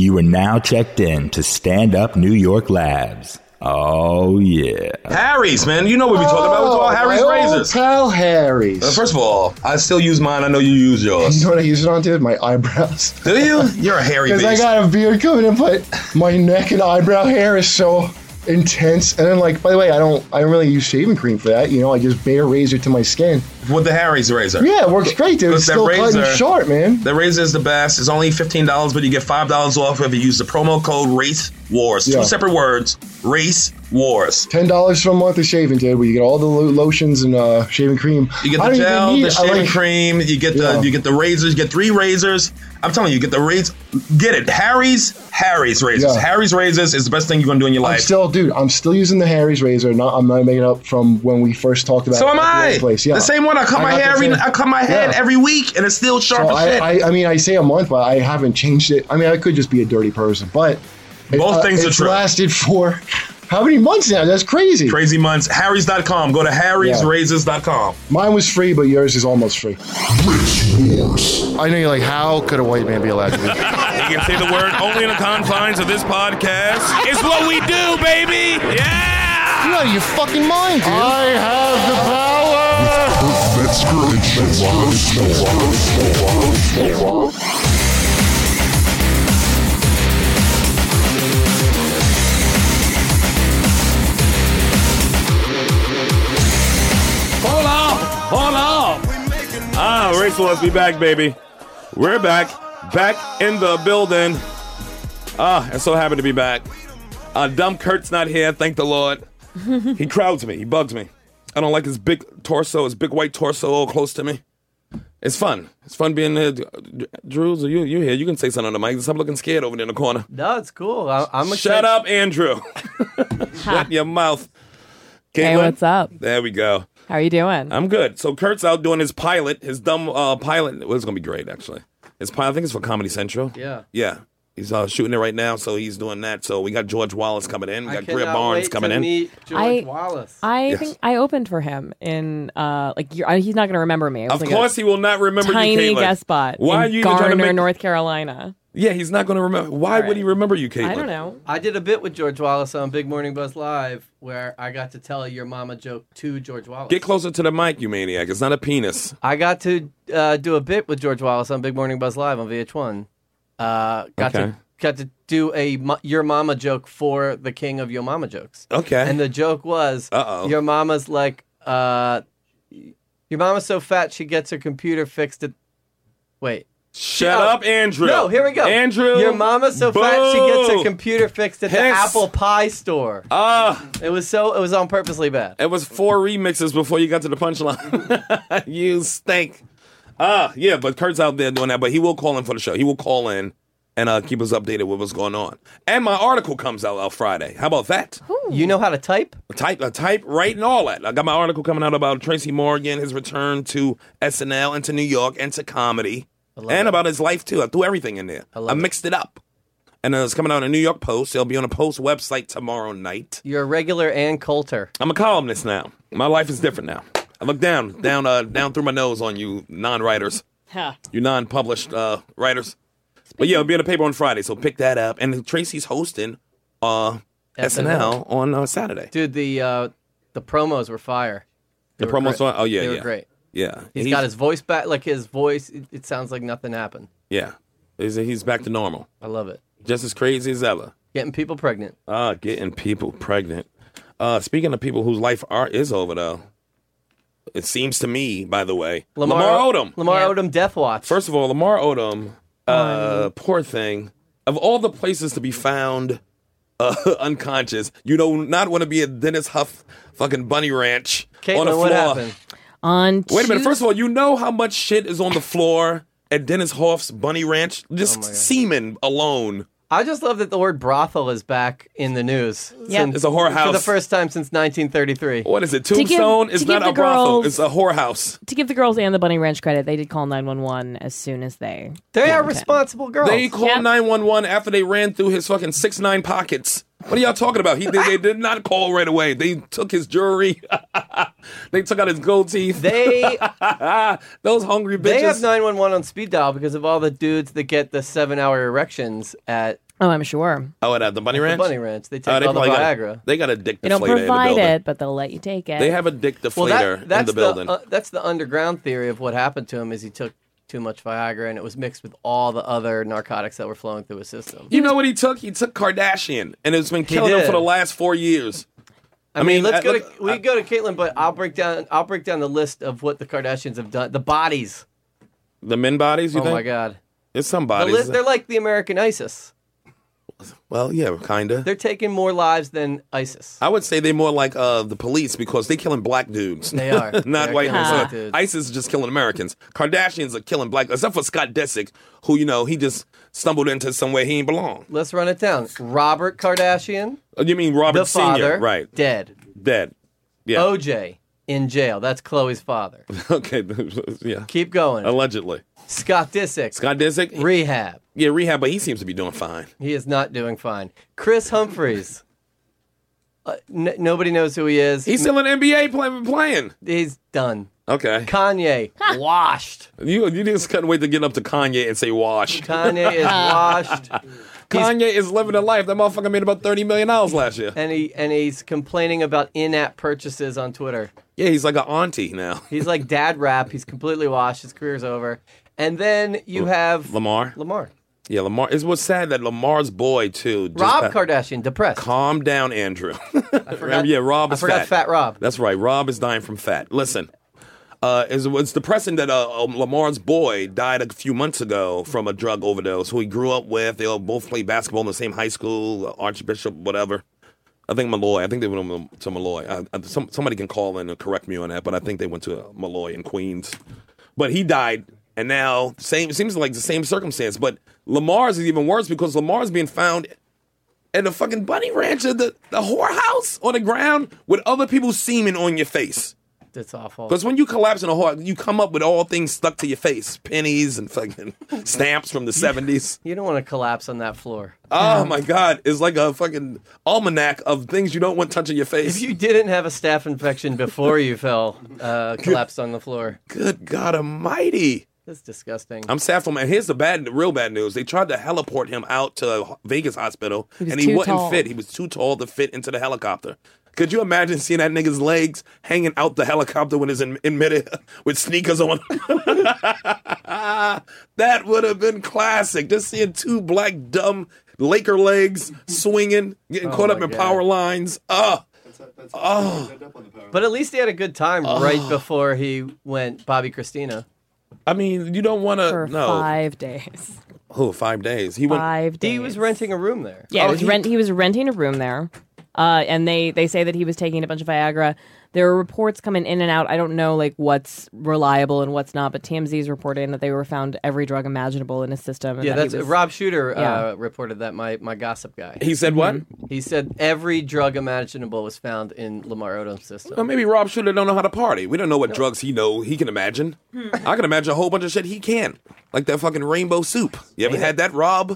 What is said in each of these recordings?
You are now checked in to Stand Up New York Labs. Oh, yeah. Harry's, man. You know what we're talking about. We're talking Harry's razors. Pal Harry's. First of all, I still use mine. I know you use yours. You know what I use it on, dude? My eyebrows. Do you? You're a hairy beast. Because I got a beard coming in, but my neck and eyebrow hair is so intense. And then, like, by the way, I don't really use shaving cream for that. You know, I just bare razor to my skin. With the Harry's razor. Yeah, it works great, dude. It's still cutting short, man. The razor is the best. It's only $15, but you get $5 off if you use the promo code Race Wars. Yeah. 2 separate words. Race Wars. $10 for a month of shaving, dude, where you get all the lotions and shaving cream. You get the gel, the shaving cream, you get the razors, you get 3 razors. I'm telling you, get the razors. Get it. Harry's razors. Yeah. Harry's razors is the best thing you're going to do in your life. I'm still using the Harry's razor. I'm not making it up from when we first talked about it. So am I. Yeah. The same one. I cut my head every week, and it's still sharp as shit. I mean, I say a month, but I haven't changed it. I mean, I could just be a dirty person, but both things are true. It's lasted for how many months now? That's crazy. Crazy months. Harrys.com. Go to harrysrazors.com. Mine was free, but yours is almost free. I know you're like, how could a white man be allowed to do that? You can say the word only in the confines of this podcast. It's what we do, baby. Yeah. You're out of your fucking mind, dude. I have the power. Hold on. Race Wars be back, baby. We're back in the building. I'm so happy to be back. Dumb Kurt's not here, thank the Lord. He crowds me, he bugs me. I don't like his big torso, his big white torso all close to me. It's fun. It's fun being there. Drews, you here? You can say something on the mic. Stop looking scared over there in the corner. No, it's cool. I'm excited. Shut up, Andrew. Shut your mouth. Caitlin? Hey, what's up? There we go. How are you doing? I'm good. So Kurt's out doing his pilot, his dumb pilot. Well, it's going to be great, actually. His pilot, I think it's for Comedy Central. Yeah. Yeah. He's shooting it right now, so he's doing that. So we got George Wallace coming in. We got Greer Barnes coming in. Meet George Wallace. I think I opened for him in he's not going to remember me. Of course he will not remember you, Tiny guest spot. Why in are you Garner, North Carolina? Yeah, he's not going to remember. Why would he remember you, Caitlin? I don't know. I did a bit with George Wallace on Big Morning Buzz Live where I got to tell your mama joke to George Wallace. Get closer to the mic, you maniac. It's not a penis. I got to do a bit with George Wallace on Big Morning Buzz Live on VH1. Got to do a your mama joke for the king of your mama jokes. Okay. And the joke was, your mama's like, your mama's so fat she gets her computer fixed at... Wait. Shut up, Andrew. No, here we go. Andrew. Your mama's so fat she gets her computer fixed at the apple pie store. It was on purposely bad. It was 4 remixes before you got to the punchline. You stink. Yeah, but Kurt's out there doing that, but he will call in for the show. He will call in and keep us updated with what's going on. And my article comes out Friday. How about that? Ooh. You know how to type? Type, write, and all that. I got my article coming out about Tracy Morgan, his return to SNL and to New York and to comedy. And about his life, too. I threw everything in there. I mixed it up. And it's coming out in New York Post. It'll be on the Post website tomorrow night. You're a regular Ann Coulter. I'm a columnist now. My life is different now. I look down through my nose on you non-writers. You non-published writers. But yeah, it'll be in the paper on Friday, so pick that up. And Tracy's hosting SNL on Saturday. Dude, the promos were fire. The promos were... Oh, yeah, They were great. Yeah. He's got his voice back. Like, his voice, it sounds like nothing happened. Yeah. He's back to normal. I love it. Just as crazy as ever. Getting people pregnant. Getting people pregnant. Speaking of people whose life is over, though, it seems to me, by the way, Lamar Odom. Lamar Odom Death Watch. First of all, Lamar Odom, poor thing. Of all the places to be found unconscious, you do not want to be at Dennis Huff fucking Bunny Ranch on the floor. What happened? Wait a minute. First of all, you know how much shit is on the floor at Dennis Hoff's Bunny Ranch? Just semen alone. I just love that the word brothel is back in the news. Yeah. It's a whorehouse. For the first time since 1933. What is it? Tombstone? It's not a brothel. It's a whorehouse. To give the girls and the Bunny Ranch credit, they did call 911 as soon as they... They are responsible girls. They called 911 after they ran through his fucking 6'9" pockets. What are y'all talking about? They did not call right away. They took his jewelry. They took out his gold teeth. Those hungry bitches. They have 911 on speed dial because of all the dudes that get the 7-hour erections at Oh, I'm sure. Oh, at the Bunny Ranch? The Bunny Ranch. They take all the Viagra. They got a dick deflator They don't in the provide building. it, but they'll let you take it. They have a dick deflator in the building. That's the underground theory of what happened to him is he took too much Viagra and it was mixed with all the other narcotics that were flowing through his system. You know what he took? He took Kardashian, and it's been killing him for the last 4 years. I mean, we go to Caitlyn, but I'll break down the list of what the Kardashians have done. The bodies. The men bodies, you think? Oh my God. It's some bodies. They're like the American ISIS. Well, yeah, kind of. They're taking more lives than ISIS. I would say they're more like the police because they're killing black dudes. They are. Not white dudes. dudes. ISIS is just killing Americans. Kardashians are killing black, except for Scott Disick, who, he just stumbled into somewhere he ain't belong. Let's run it down. Robert Kardashian. You mean Robert the Sr., father, right. Dead. Yeah. OJ, in jail. That's Chloe's father. Okay, yeah. Keep going. Allegedly. Scott Disick. Rehab. Yeah, rehab, but he seems to be doing fine. He is not doing fine. Chris Humphries. Nobody knows who he is. He's still an NBA playing. He's done. Okay. Kanye, washed. You just couldn't wait to get up to Kanye and say wash. Kanye is washed. Kanye is living a life. That motherfucker made about $30 million last year. And he's complaining about in-app purchases on Twitter. Yeah, he's like an auntie now. He's like dad rap. He's completely washed. His career's over. And then you have Lamar. Yeah, Lamar. It's what's sad that Lamar's boy too. Rob Kardashian, depressed. Calm down, Andrew. I forgot, Rob is fat. I forgot Fat Rob. That's right. Rob is dying from fat. Listen, it's depressing that Lamar's boy died a few months ago from a drug overdose. Who he grew up with. They all both played basketball in the same high school. Archbishop, whatever. I think Malloy. I think they went to Malloy. Somebody can call in and correct me on that, but I think they went to Malloy in Queens. But he died. And now, it seems like the same circumstance. But Lamar's is even worse because Lamar's being found at the fucking Bunny Ranch, the whorehouse on the ground with other people's semen on your face. That's awful. Because when you collapse in a whore, you come up with all things stuck to your face. Pennies and fucking stamps from the 70s. You don't want to collapse on that floor. Oh, my God. It's like a fucking almanac of things you don't want touching your face. If you didn't have a staph infection before you collapsed on the floor. Good God almighty. That's disgusting. I'm sad for him. And here's the real bad news. They tried to heliport him out to Vegas hospital, and he wouldn't fit. He was too tall to fit into the helicopter. Could you imagine seeing that nigga's legs hanging out the helicopter when he's in midair with sneakers on? That would have been classic. Just seeing two black, dumb Laker legs swinging, getting caught up in power lines. But at least he had a good time right before he went Bobby Christina. I mean, you don't want to. For 5 days. Oh, 5 days. He 5 days. He was renting a room there. Yeah, he was renting a room there. And they say that he was taking a bunch of Viagra. There are reports coming in and out. I don't know what's reliable and what's not, but TMZ is reporting that they were found every drug imaginable in his system. And that's Rob Shooter reported that, my gossip guy. He said what? He said every drug imaginable was found in Lamar Odom's system. Well, maybe Rob Shooter don't know how to party. We don't know what drugs he can imagine. I can imagine a whole bunch of shit he can. Like that fucking rainbow soup. You ever had that, Rob?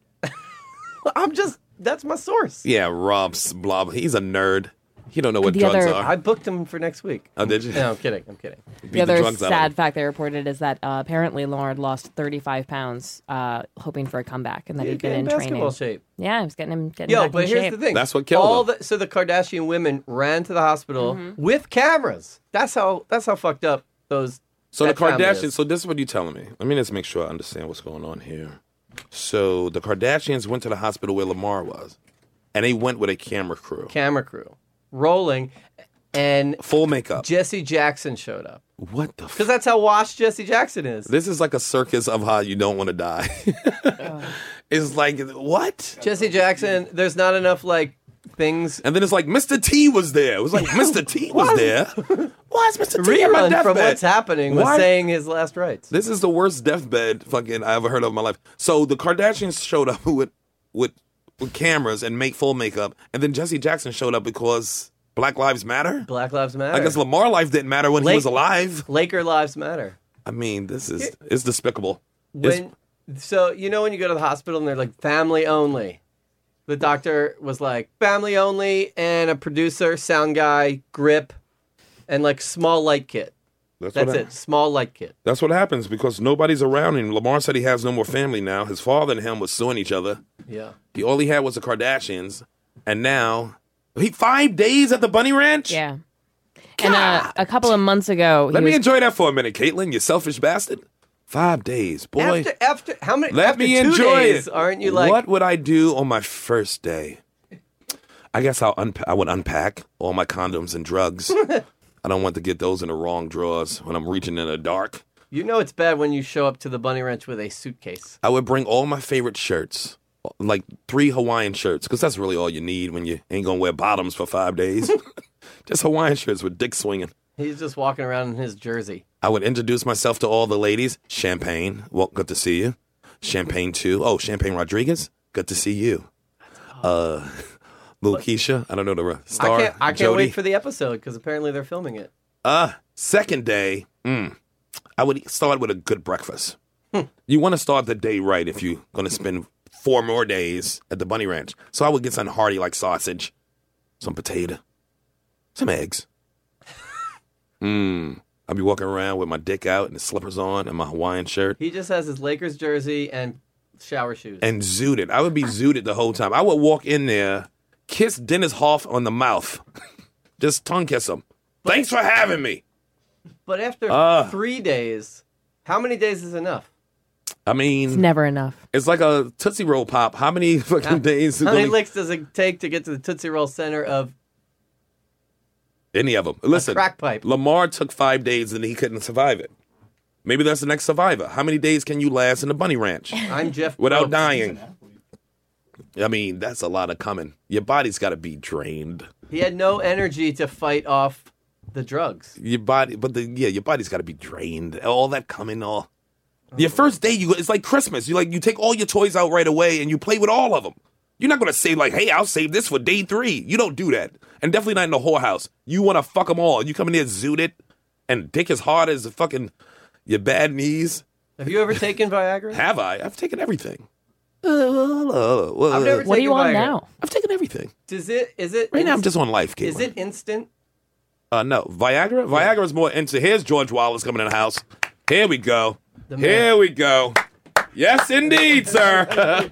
That's my source. Yeah, Rob's blob. He's a nerd. He don't know what drugs are. I booked him for next week. Oh, did you? No, I'm kidding. The other sad fact they reported is that apparently Lamar lost 35 pounds hoping for a comeback, and that he'd been in basketball training. shape. Yeah, it was getting back but in here's shape. the thing. That's what killed him. So the Kardashian women ran to the hospital with cameras. That's how fucked up those. So the family Kardashians. is. So this is what you're telling me. Let me just make sure I understand what's going on here. So the Kardashians went to the hospital where Lamar was, and they went with a camera crew. Rolling, and full makeup. Jesse Jackson showed up. What the? Because that's how washed Jesse Jackson is. This is like a circus of how you don't want to die. It's like what? Jesse Jackson. There's not enough things. And then it's like Mr. T was there. It was like Mr. T was there. Why is Mr. T on my Rerun deathbed? from What's Happening was saying his last rites. This is the worst deathbed fucking I ever heard of in my life. So the Kardashians showed up with cameras and make full makeup, and then Jesse Jackson showed up because Black Lives Matter? Black Lives Matter. I guess Lamar life didn't matter when he was alive. Laker lives matter. I mean, it's despicable. So, when you go to the hospital and they're like, family only. The doctor was like, family only, and a producer, sound guy, grip, and small light kit. That's it. Small light kit. That's what happens because nobody's around him. Lamar said he has no more family now. His father and him was suing each other. Yeah. All he had was the Kardashians, and now 5 days at the Bunny Ranch. Yeah. And a couple of months ago, let me enjoy that for a minute, Caitlin. You selfish bastard. 5 days, boy. After how many? Let after me 2 enjoy days, it. Aren't you like? What would I do on my first day? I guess I would unpack all my condoms and drugs. I don't want to get those in the wrong drawers when I'm reaching in the dark. You know it's bad when you show up to the Bunny Ranch with a suitcase. I would bring all my favorite shirts, like 3 Hawaiian shirts, because that's really all you need when you ain't gonna wear bottoms for 5 days. Just Hawaiian shirts with dick swinging. He's just walking around in his jersey. I would introduce myself to all the ladies. Champagne, well, good to see you. Champagne 2. Oh, Champagne Rodriguez, good to see you. Lil Keisha, I don't know the star. I can't wait for the episode because apparently they're filming it. Second day, I would start with a good breakfast. You want to start the day right if you're going to spend 4 more days at the Bunny Ranch. So I would get something hearty like sausage, some potato, some eggs. I'd be walking around with my dick out and the slippers on and my Hawaiian shirt. He just has his Lakers jersey and shower shoes. And zooted. I would be zooted the whole time. I would walk in there, kiss Dennis Hoff on the mouth. Just tongue kiss him. Thanks for having me. But after 3 days, how many days is enough? I mean, it's never enough. It's like a Tootsie Roll Pop. How many fucking days? How many licks does it take to get to the Tootsie Roll center of any of them? Listen, a crack pipe? Lamar took 5 days and he couldn't survive it. Maybe that's the next survivor. How many days can you last in the Bunny Ranch? I'm Jeff without Probst. dying. I mean, that's a lot of coming. Your body's got to be drained. He had no energy to fight off the drugs. Your body, your body's got to be drained. All that coming, your first day, it's like Christmas. You take all your toys out right away and you play with all of them. You're not going to say like, hey, I'll save this for day 3. You don't do that. And definitely not in the whorehouse. You want to fuck them all. You come in there zooted and dick as hard as fucking your bad knees. Have you ever taken Viagra? Have I? I've taken everything. I've never what are you on Viagra. now? I've taken everything. Is it right now I'm just on life, Caitlin. Is it instant? No. Viagra? Viagra is more into. Here's George Wallace coming in the house. Here we go. Here we go. Yes, indeed, sir.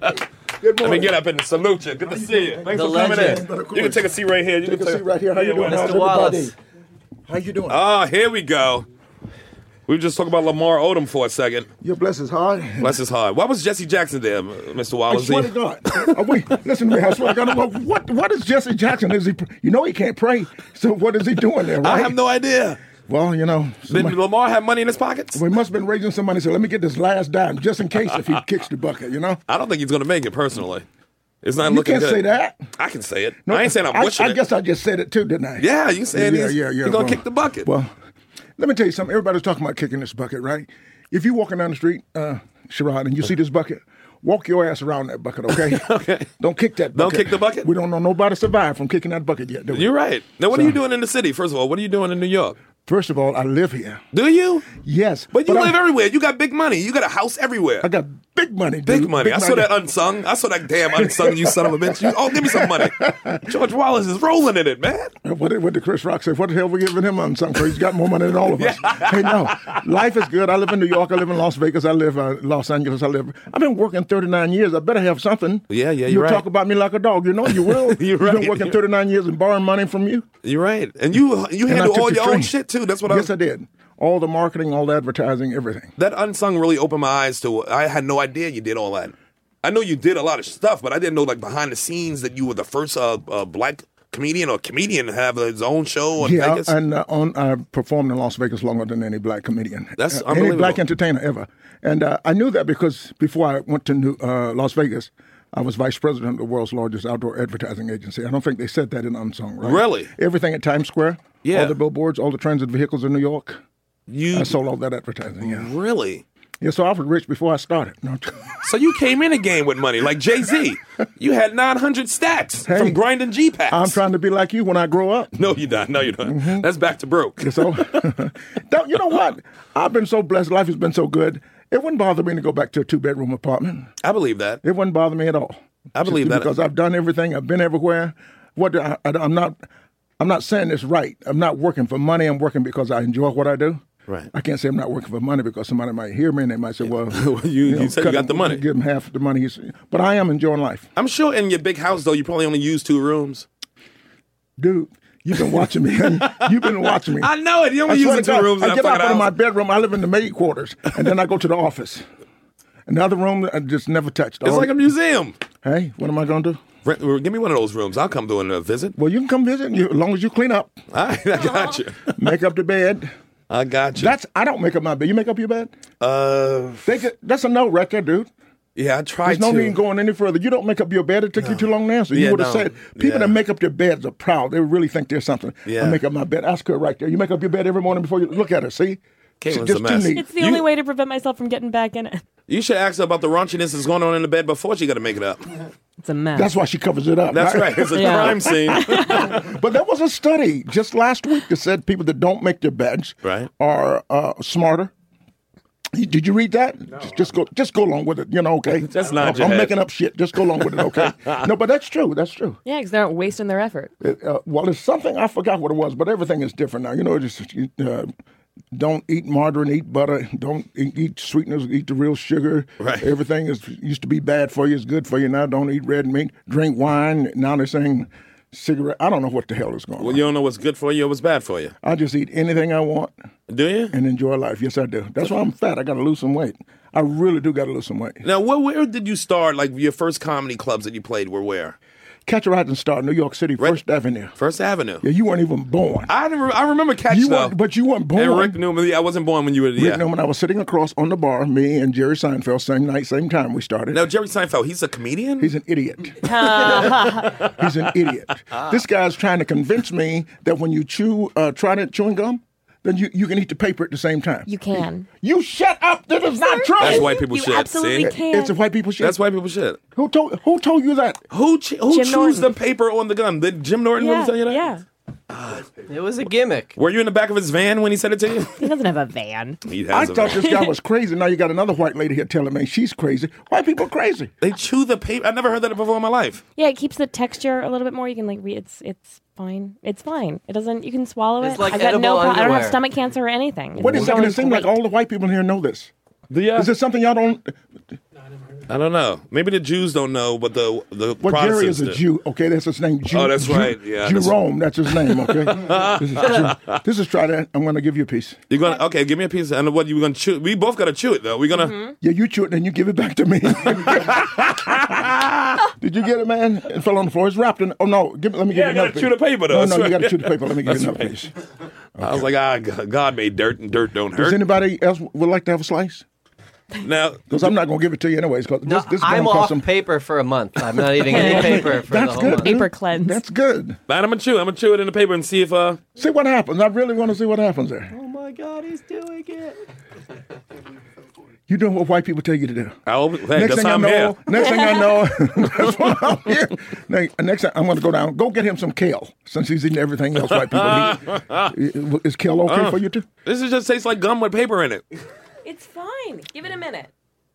Let me get up and salute you. Good to see you. Thanks for coming in. You can take a seat right here. Take a seat right here. How you doing, Mr. Wallace? How you doing? Here we go. We were just talking about Lamar Odom for a second. Your bless his heart. Bless his heart. Why was Jesse Jackson there, Mr. Wallace? I swear to God. Listen to me. I swear to God. What is Jesse Jackson? Is he? You know he can't pray. So what is he doing there? Right? I have no idea. Well, you know. Did Lamar have money in his pockets? We must have been raising some money. So let me get this last dime just in case if he kicks the bucket. You know. I don't think he's going to make it personally. It's not you looking good. You can't say that. I can say it. No, I ain't saying I'm wishing I guess I just said it too, didn't I? Yeah, you said he's going to kick the bucket. Well, let me tell you something. Everybody's talking about kicking this bucket, right? If you're walking down the street, Sherrod, and you see this bucket, walk your ass around that bucket, okay? Okay. Don't kick that bucket. Don't kick the bucket? We don't know nobody survived from kicking that bucket yet, do we? You're right. Now, what are you doing in the city, first of all? What are you doing in New York? First of all, I live here. Do you? Yes. But you live everywhere. You got big money. You got a house everywhere. I got big money, dude. Big money. I saw that unsung. I saw that damn unsung, you son of a bitch. Give me some money. George Wallace is rolling in it, man. What did Chris Rock say? What the hell we giving him unsung for? He's got more money than all of us. Hey, no. Life is good. I live in New York. I live in Las Vegas. I live in Los Angeles. I've been working 39 years. I better have something. Yeah, you're right. You talk about me like a dog. You know you will. You're right. You've been working 39 years and borrowing money from you. You're right. And you handle all your own shit, too. That's what Yes, I did. All the marketing, all the advertising, everything. That unsung really opened my eyes to. I had no idea you did all that. I know you did a lot of stuff, but I didn't know like behind the scenes that you were the first black comedian or comedian to have his own show in Vegas. And I performed in Las Vegas longer than any black comedian. That's unbelievable. Any black entertainer ever. And I knew that because before I went to Las Vegas, I was vice president of the world's largest outdoor advertising agency. I don't think they said that in Unsung, right? Really? Everything at Times Square, all the billboards, all the transit vehicles in New York. I sold all that advertising, yeah. Really? Yeah, so I was rich before I started. No. So you came in a game with money, like Jay-Z. You had 900 stats from grinding G-Packs. I'm trying to be like you when I grow up. No, you're not. No, you're not. Mm-hmm. That's back to broke. So, you know what? I've been so blessed. Life has been so good. It wouldn't bother me to go back to a 2-bedroom apartment. I believe that. It wouldn't bother me at all. I believe that. Because I've done everything. I've been everywhere. I'm not saying it's right. I'm not working for money. I'm working because I enjoy what I do. Right. I can't say I'm not working for money because somebody might hear me and they might say, well, you said you got the money. Give him half the money. But I am enjoying life. I'm sure in your big house, though, you probably only use 2 rooms. Dude, you've been watching me. You've been watching me. I know it. You only use 2 rooms. I get out of my bedroom. I live in the maid quarters. And then I go to the office. Another room I just never touched. It's like a museum. Hey, what am I going to do? Give me one of those rooms. I'll come do a visit. Well, you can come visit as long as you clean up. All right, I got you. Make up the bed. I got you. I don't make up my bed. You make up your bed? That's a no right there, dude. Yeah, I tried There's no need going any further. You don't make up your bed. It took you too long to answer. You would have said, people that make up their beds are proud. They really think there's something. Yeah. I make up my bed. Ask her right there. You make up your bed every morning before you look at her. See? Caitlin's a mess. It's the only way to prevent myself from getting back in it. You should ask her about the raunchiness that's going on in the bed before she got to make it up. It's a mess. That's why she covers it up. That's right. It's a crime scene. But there was a study just last week that said people that don't make their beds are smarter. Did you read that? No, just go along with it. Okay. That's not. I'm making up shit. Just go along with it. Okay. No, but that's true. That's true. Yeah, because they aren't wasting their effort. Well, it's something I forgot what it was, but everything is different now. Just don't eat margarine, eat butter. Don't eat sweeteners, eat the real sugar. Right. Everything used to be bad for you, is good for you now. Don't eat red meat. Drink wine. Now they're saying cigarette. I don't know what the hell is going on. Well, you don't know what's good for you or what's bad for you. I just eat anything I want. Do you? And enjoy life. Yes, I do. That's why I'm fat. I got to lose some weight. I really do got to lose some weight. Now, where did you start? Like your first comedy clubs that you played were where? Catch a Rising Star, New York City, First Avenue. First Avenue. Yeah, you weren't even born. I remember Catch though. But you weren't born. And Rick Newman. I wasn't born when you were. Rick Newman. I was sitting across on the bar. Me and Jerry Seinfeld, same night, same time we started. Now Jerry Seinfeld, he's a comedian. He's an idiot. He's an idiot. This guy's trying to convince me that when you chew Trident chewing gum, then you can eat the paper at the same time. You can. You shut up. That is not true. That's white people you shit. Absolutely See? can. It's a white people shit. That's white people shit. Who told you that? Who chews the paper on the gum? Did Jim Norton really tell you that? Yeah. It was a gimmick. Were you in the back of his van when he said it to you? He doesn't have a van. I thought this guy was crazy. Now you got another white lady here telling me she's crazy. White people are crazy. They chew the paper. I never heard that before in my life. Yeah, it keeps the texture a little bit more. You can read. It's fine. It's fine. It doesn't. You can swallow it. It's like I got edible I don't have underwear. stomach cancer or anything. Wait a second. It seems like all the white people here know this. Is there something y'all don't? I don't know. Maybe the Jews don't know, but the Well, Protestants Jerry is a do. Jew. Okay, that's his name. Oh, that's right. Yeah, Jerome. That's his name. Okay. This is try that. I'm going to give you a piece. You're gonna give me a piece. And what you gonna chew? We both gotta chew it though. We're gonna. Yeah, you chew it, then you give it back to me. Did you get it, man? It fell on the floor. It's wrapped in. Oh no! Let me give you another gotta piece. chew the paper though. No, That's you right. got to chew the paper. Let me give you another right. piece. I was like, God made dirt, and dirt don't Does hurt. anybody else would like to have a slice? Now, Because I'm not going to give it to you anyways. Because No, this is I'm gonna off cost some. paper for a month. I'm not eating any paper for That's the whole good. month. Paper cleanse. That's good. but I'm gonna chew it in the paper and see if See what happens. I really want to see what happens there. Oh my God, he's doing it. You doing what white people tell you to do. Hey, Next that's thing how I I'm here. know, that's what I'm here. Next time I'm going to go down. Go get him some kale, since he's eating everything else white people eat. Is kale okay for you too? This just tastes like gum with paper in it. It's fine. Give it a minute.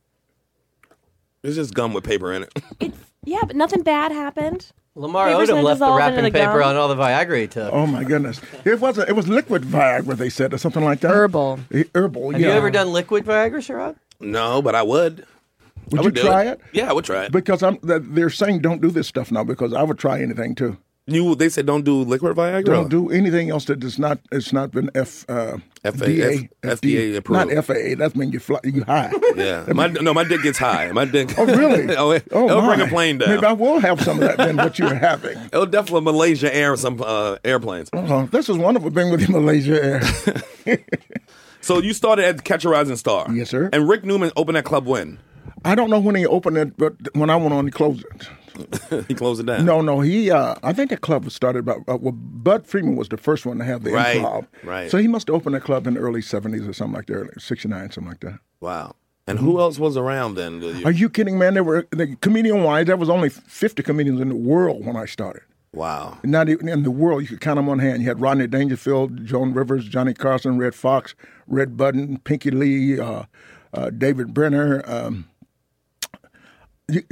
It's just gum with paper in it. Yeah, but nothing bad happened. Lamar Paper's Odom gonna left the dissolve wrapping into the paper gum. on all the Viagra he took. Oh my goodness! It was liquid Viagra. They said or something like that. Herbal. Herbal. Have yeah. you ever done liquid Viagra, Sherrod? No, but I would. Would I you would do try it? Yeah, I would try it. Because they're saying don't do this stuff now. Because I would try anything too. They said don't do liquid Viagra. Don't do anything else that is not. It's not been FDA approved. Not FAA. That means you high. Yeah. My dick gets high. My dick. Oh really? It'll bring a plane down. Maybe I will have some of that than what you're having. It'll definitely Malaysia Air some airplanes. This is wonderful being with you, Malaysia Air. So you started at Catch a Rising Star. Yes, sir. And Rick Newman opened that club when? I don't know when he opened it, but when I went on, he closed it. He closed it down. No, he. I think that club was started about. Bud Freeman was the first one to have the improv. Right. So he must have opened that club in the early '70s or something like that, early '69, something like that. Wow. And who else was around then? Are you kidding, man? There were comedian-wise, there was only 50 comedians in the world when I started. Wow. Not even in the world, you could count them on hand. You had Rodney Dangerfield, Joan Rivers, Johnny Carson, Red Fox, Red Budden, Pinky Lee, David Brenner.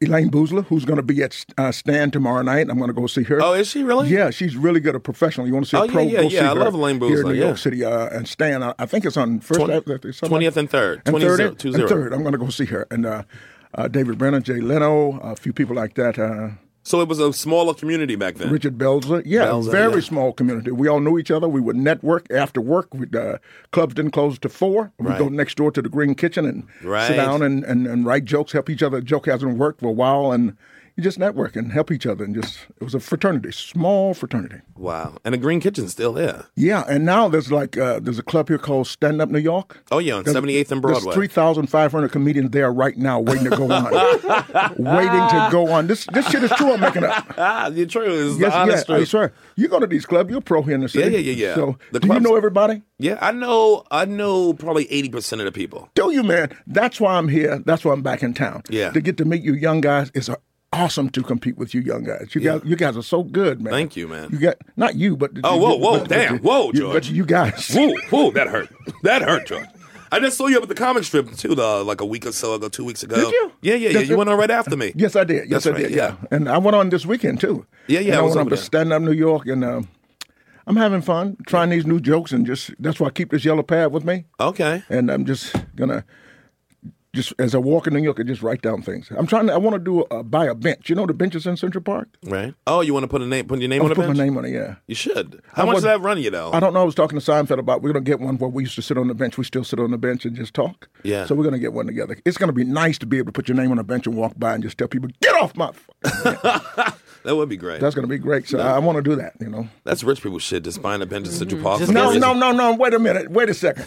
Elaine Boozler, who's going to be at Stand tomorrow night. I'm going to go see her. Oh, is she really? Yeah, she's really good, a professional. You want to see a pro? Yeah. Go see I her love Elaine Boozler. Here in New York City and Stand. I think it's on 20th and 3rd. And 20th. 3rd. I'm going to go see her. And David Brenner, Jay Leno, a few people like that. So it was a smaller community back then. Richard Belzer. Yeah, Belzer, very yeah. small community. We all knew each other. We would network after work. Clubs didn't close to 4. We'd Right. go next door to the Green Kitchen and Right. sit down and write jokes, help each other. A joke hasn't worked for a while, and you just network and help each other. And it was a fraternity, small fraternity. Wow. And the Green Kitchen's still there. Yeah, and now there's there's a club here called Stand Up New York. Oh, yeah, on 78th and Broadway. There's 3,500 comedians there right now waiting to go on. Waiting to go on. This shit is true I'm making up. You're true. It's Yes, the honest I truth. swear. You go to these clubs, you're a pro here in the city. Yeah. So, The do you clubs- know everybody? Yeah, I know probably 80% of the people. Do you, man? That's why I'm here. That's why I'm back in town. Yeah. To get to meet you young guys is awesome to compete with you young guys. You guys are so good, man. Thank you, man. You got not you, but Oh, whoa, damn. Whoa, George. But you guys. Whoa, that hurt. That hurt, George. I just saw you up at the comic strip, too, like a week or so ago, 2 weeks ago. Did you? Yeah. That's You it. went on right after me. Yes, I did. Yes, That's I did. right, Yeah. And I went on this weekend too. Yeah, And I I was went up over to there. Stand Up New York, and I'm having fun trying these new jokes, and that's why I keep this yellow pad with me. Okay. And I'm just gonna. Just as I walk in New York, I just write down things. I want to do buy a bench. You know the benches in Central Park. Right. Oh, you want to put your name on a Put bench? my name on it. Yeah. You should. How much does that run you, though? I don't know. I was talking to Seinfeld about we're going to get one where we used to sit on the bench. We still sit on the bench and just talk. Yeah. So we're going to get one together. It's going to be nice to be able to put your name on a bench and walk by and just tell people, get off my That would be great. That's going to be great. So I want to do that, That's rich people shit, just buying a bench in Central Park. No. Wait a minute. Wait a second.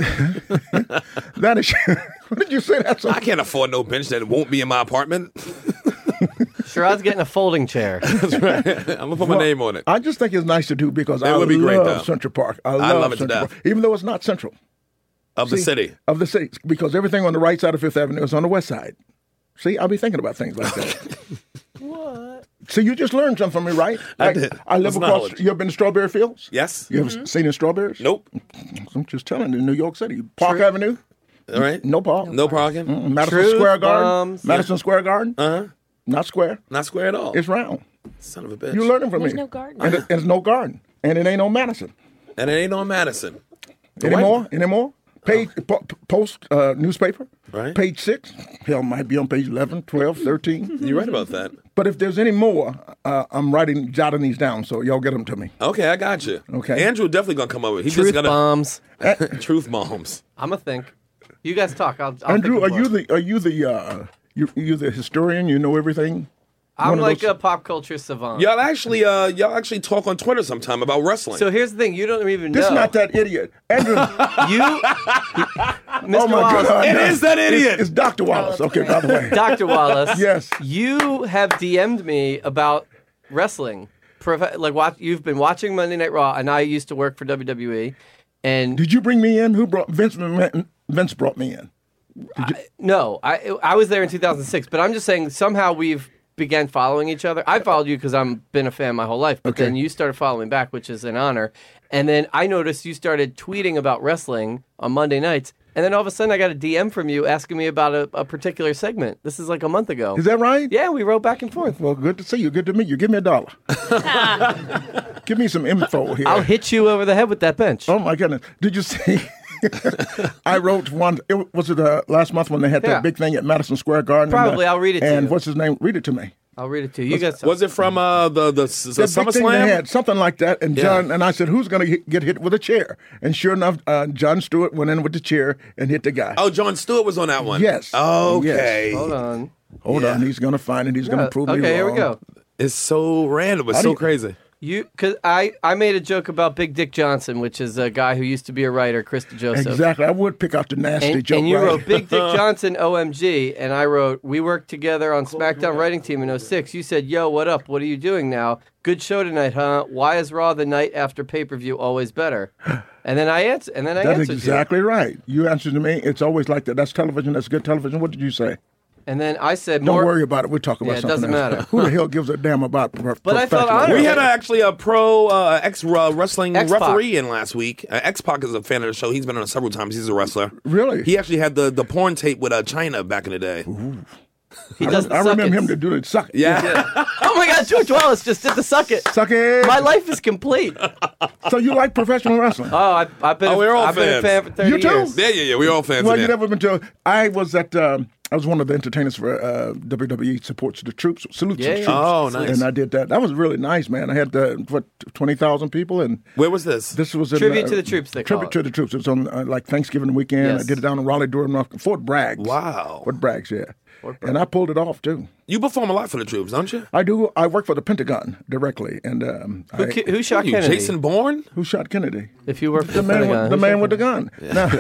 That is. What did you say? That's I can't afford no bench that won't be in my apartment. Sherrod's getting a folding chair. That's right. I'm going to put my name on it. I just think it's nice to do because That I would be great, love though. Central Park. I love it to Central death. Park, even though it's not central. Of the city. Of the city, because everything on the right side of Fifth Avenue is on the west side. See, I'll be thinking about things like that. What? So you just learned something from me, right? I did. I live That's across. knowledge. You ever been to Strawberry Fields? Yes. You ever seen the strawberries? Nope. I'm just telling you, in New York City, Park Avenue, All right. no park. No parking. Madison Truth Square Garden. bombs. Madison Square Garden. Uh-huh. Not square. Not square at all. It's round. Son of a bitch. You learning from There's me. no garden. And there's no garden, and it ain't on Madison And it ain't on Madison. anymore. Page post newspaper. Right. Page 6. Hell, might be on page 11, 12, 13. You're right about that. But if there's any more, I'm jotting these down, so y'all get them to me. Okay, I got you. Okay. Andrew definitely gonna come over. He's Truth just gonna bombs. truth bombs. I'm a think. You guys talk. I'll Andrew, think are of one. you the historian? You know everything. I'm One of like those- a pop culture savant. Y'all actually talk on Twitter sometime about wrestling. So here's the thing. You don't even This know. is not that idiot, Andrew. You, Mr. Oh my Wallace, God! It is that idiot. It's Dr. Wallace. Okay, by the way. Dr. Wallace. Yes. You have DM'd me about wrestling. You've been watching Monday Night Raw, and I used to work for WWE. And Did you bring me in? Who brought Vince? Vince brought me in. no, I was there in 2006. But I'm just saying somehow we've began following each other. I followed you because I've been a fan my whole life. But Okay. then you started following back, which is an honor. And then I noticed you started tweeting about wrestling on Monday nights. And then all of a sudden I got a DM from you asking me about a particular segment. This is like a month ago. Is that right? Yeah, we wrote back and forth. Well, good to see you. Good to meet you. Give me $1. Give me some info here. I'll hit you over the head with that bench. Oh my goodness! Did you see? I wrote one. Was it last month when they had Yeah. that big thing at Madison Square Garden? Probably. I'll read it to And you. what's his name? Read it to me. I'll read it to you. You guys. Was it from the That big thing they SummerSlam? had, something like that. And Yeah. John and I said, "Who's going to get hit with a chair?" And sure enough, John Stewart went in with the chair and hit the guy. Oh, John Stewart was on that one. Yes. Okay. Hold on. Hold on, he's going to find it. He's going to prove me wrong. Okay, here we go. It's so random. It's How do so you- crazy. Because I made a joke about Big Dick Johnson, which is a guy who used to be a writer, Chris DeJoseph. Exactly. I would pick out the nasty joke. And you right? wrote Big Dick Johnson OMG, and I wrote, we worked together on SmackDown writing team in 06. You said, yo, what up? What are you doing now? Good show tonight, huh? Why is Raw the night after pay-per-view always better? And then I answered. That's answered exactly right. You answered to me. It's always like that. That's television. That's good television. What did you say? you. And then I said, Don't worry about it. We'll talk about Yeah, it something doesn't else. matter. Who the hell gives a damn about But I felt professional- honored. We had actually a pro ex-wrestling X-Pac. referee in last week. X-Pac is a fan of the show. He's been on it several times. He's a wrestler. Really? He actually had the porn tape with China back in the day. He does the I remember suck-its. him to do the suck. Yeah. Oh my God, George Wallace just did the suck it. Suck it. My life is complete. So you like professional wrestling? Oh, I've been. we're all I've been a fans. fan for 30 You too? years. Yeah. We're all fans Well, of you that. never been to. I was at. I was one of the entertainers for WWE Supports the Troops, Salutes Yeah, the yeah. Troops. Oh, nice. And I did that. That was really nice, man. I had 20,000 people, and Where was this? this was in, Tribute to the troops, they call Tribute it. to the troops. It was on like Thanksgiving weekend. Yes. I did it down in Raleigh, Durham, Fort Bragg. Wow. Fort Bragg, yeah. And I pulled it off too. You perform a lot for the troops, don't you? I do. I work for the Pentagon directly, and Who shot You, Kennedy? Jason Bourne? who shot Kennedy? If you were for The man with the gun.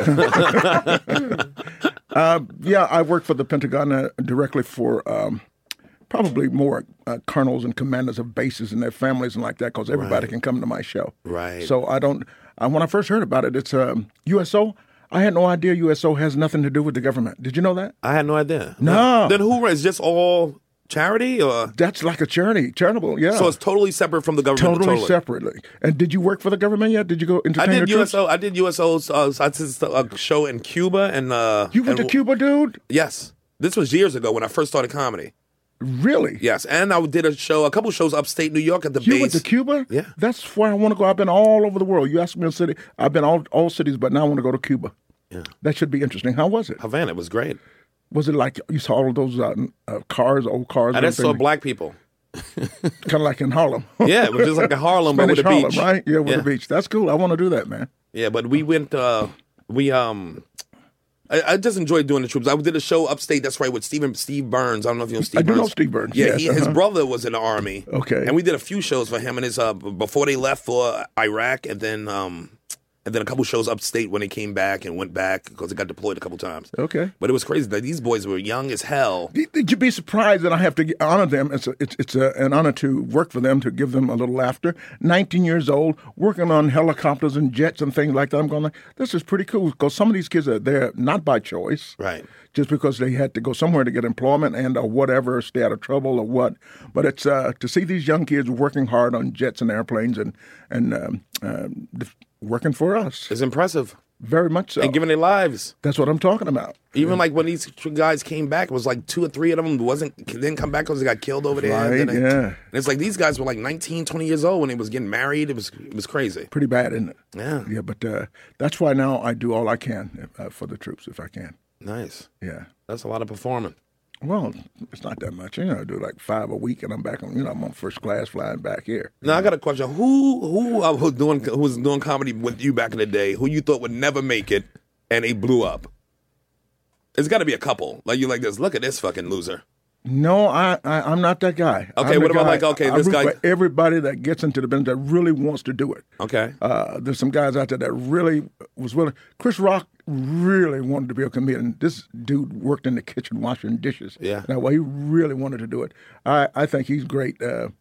Yeah, I work for the Pentagon directly for probably more colonels and commanders of bases and their families and like that, because everybody can come to my show. Right. So I don't. When I first heard about it, it's USO. I had no idea USO has nothing to do with the government. Did you know that? I had no idea. No. Then who is just all charity or? That's like a charitable. Yeah. So it's totally separate from the government. totally separately. And did you work for the government yet? Did you go I entertain did the troops? USO. I did USO's. I did a show in Cuba and. You went to Cuba, dude? Yes, this was years ago when I first started comedy. Really? Yes, and I did a couple shows upstate New York at the You base. went to Cuba? Yeah. That's where I want to go. I've been all over the world. You asked me a city. I've been all cities, but now I want to go to Cuba. Yeah. That should be interesting. How was it? Havana was great. Was it like you saw all of those cars, old cars? I just saw black people. Kind of like in Harlem. Yeah, it was just like a Harlem, but with Spanish a Harlem, beach. right? Yeah, with a beach. That's cool. I want to do that, man. Yeah, but we went. I just enjoyed doing the troops. I did a show upstate. That's right with Steve Burns. I don't know if you know Steve I do Burns. know Steve Burns, Yeah, yes, his uh-huh. brother was in the army. Okay. and we did a few shows for him and his before they left for Iraq, and then a couple shows upstate when they came back and went back because they got deployed a couple times. Okay. But it was crazy that these boys were young as hell. Did you be surprised that I have to honor them? It's an honor to work for them, to give them a little laughter. 19 years old, working on helicopters and jets and things like that. I'm going like, this is pretty cool, because some of these kids are there not by choice. Right. Just because they had to go somewhere to get employment and or whatever, stay out of trouble or what. But it's to see these young kids working hard on jets and airplanes and working for us. It's impressive. Very much so. And giving their lives. That's what I'm talking about. Even like when these guys came back, it was like 2 or 3 of them didn't come back because they got killed over there. Right, And yeah. And it's like these guys were like 19, 20 years old when they was getting married. It was crazy. Pretty bad, isn't it? Yeah. Yeah, but that's why now I do all I can for the troops, if I can. Nice. Yeah. That's a lot of performing. Well, it's not that much. I do like 5 a week, and I'm back on. I'm on first class flying back here. Now I got a question. Who was doing comedy with you back in the day? Who you thought would never make it, and they blew up? There's got to be a couple. Like you like this. Look at this fucking loser. No, I'm not that guy. Okay, I'm what the about guy- like, okay, I this root guy- for everybody that gets into the business that really wants to do it. Okay. There's some guys out there that really was willing. Chris Rock really wanted to be a comedian. This dude worked in the kitchen washing dishes. Yeah. Now, well, he really wanted to do it. I think he's great.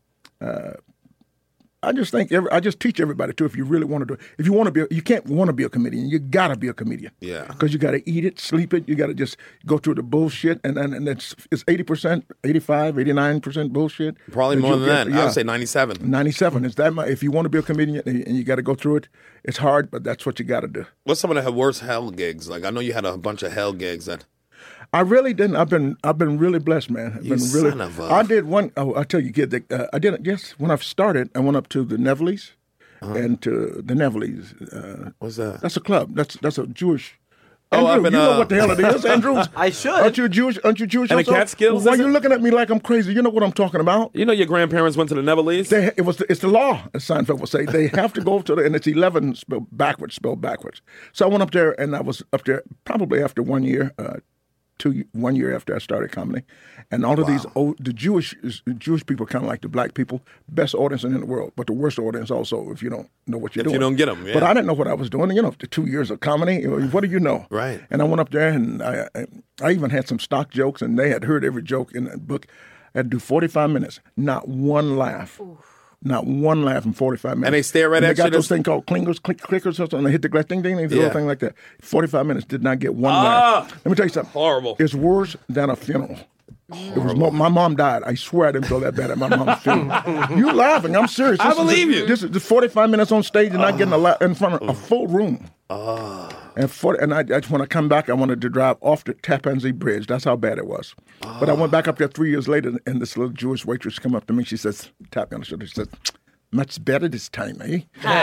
I just teach everybody too. If you really want to do it, if you want to be, you can't want to be a comedian. You gotta be a comedian. Yeah. Because you gotta eat it, sleep it. You gotta just go through the bullshit, and it's 80%, 85, 89% bullshit. Probably But more you'll than that. get- I yeah. would say 97. 97 is that much. If you want to be a comedian and you got to go through it, it's hard, but that's what you got to do. What's some of the worst hell gigs? Like I know you had a bunch of hell gigs that. I really didn't. I've been really blessed, man. I've You been really. son of a- I did one. Oh, I tell you, kid. I did it. Yes, when I started, I went up to the Neveleys, and to the Neveleys. What's that? That's a club. That's a Jewish. Oh, Andrew, up in, you know what the hell it is, Andrews? I should. Aren't you Jewish? Aren't you Jewish? And the also? Catskills, Why is are you it? looking at me like I'm crazy? You know what I'm talking about. You know your grandparents went to the Neveleys? It's the law, as Seinfeld would say. They have to go to and it's 11 spelled backwards. So I went up there, and I was up there probably after 1 year, 1 year after I started comedy, and all of these the Jewish people, kind of like the black people, best audience in the world, but the worst audience also if you don't know what you're If doing. you don't get 'em, yeah. But I didn't know what I was doing. After 2 years of comedy, what do you know? Right. And I went up there, and I even had some stock jokes, and they had heard every joke in that book. I had to do 45 minutes, not one laugh. Not one laugh in 45 minutes. And they stare right And at they you. got those things called clickers or something. And they hit the glass, ding, ding, ding, the Yeah. little thing like that. 45 minutes, did not get one laugh. Let me tell you something. Horrible. It's worse than a funeral. It was my mom died. I swear I didn't feel that bad at my mom's funeral. You laughing? I'm serious. I believe you. This is 45 minutes on stage and not getting a laugh in front of a full room. And when I come back, I wanted to drive off the Tappan Zee Bridge. That's how bad it was. But I went back up there 3 years later, and this little Jewish waitress come up to me. She says, tap me on the shoulder. She says, much better this time, eh?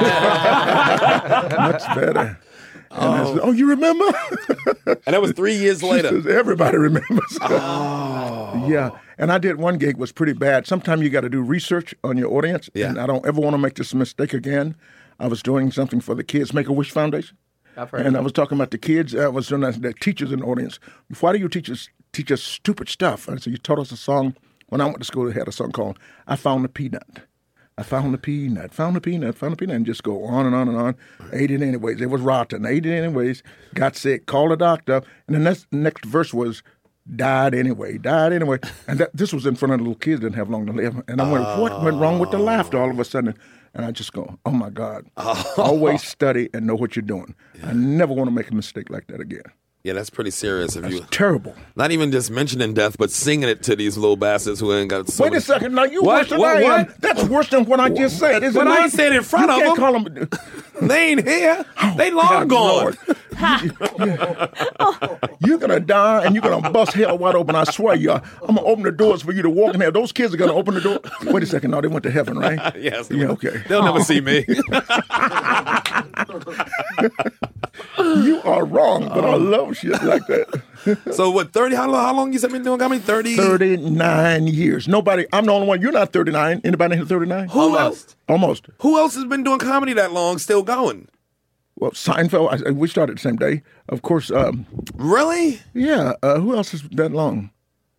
Much better. And I said, oh, you remember? And that was 3 years later. Says, everybody remembers. Yeah. And I did one gig was pretty bad. Sometimes you got to do research on your audience. Yeah. And I don't ever want to make this mistake again. I was doing something for the Kids Make-A-Wish Foundation. And I was talking about the kids. I was doing the teachers in the audience. Why do you teach us stupid stuff? And so you taught us a song. When I went to school, they had a song called I Found the Peanut. I found the peanut, found the peanut, found the peanut, and just go on and on and on. Ate it anyways. It was rotten. Ate it anyways. Got sick. Called the doctor. And the next verse was died anyway. And this was in front of the little kids. Didn't have long to live. And I went, what went wrong with the laughter all of a sudden? And I just go, oh, my God. Always study and know what you're doing. Yeah. I never want to make a mistake like that again. Yeah, that's pretty serious. That's terrible. Not even just mentioning death, but singing it to these little bastards who ain't got. Wait a second. Now you worse than I am. That's worse than what I just said. Isn't but it? I ain't said in front of them. Call them. They ain't here. They long gone. You're gonna die and you're gonna bust hell wide open. I swear, y'all. I'm gonna open the doors for you to walk in there. Those kids are gonna open the door. Wait a second. No, they went to heaven, right? Yes. Yeah. Okay. They'll never see me. You are wrong, but I love shit like that. So what? 30? How long you been doing comedy? 30. 39 years. Nobody. I'm the only one. You're not 39. Anybody here 39? Who else? Almost. Who else has been doing comedy that long? Still going? Well, Seinfeld. We started the same day, of course. Really? Yeah. Who else is that long?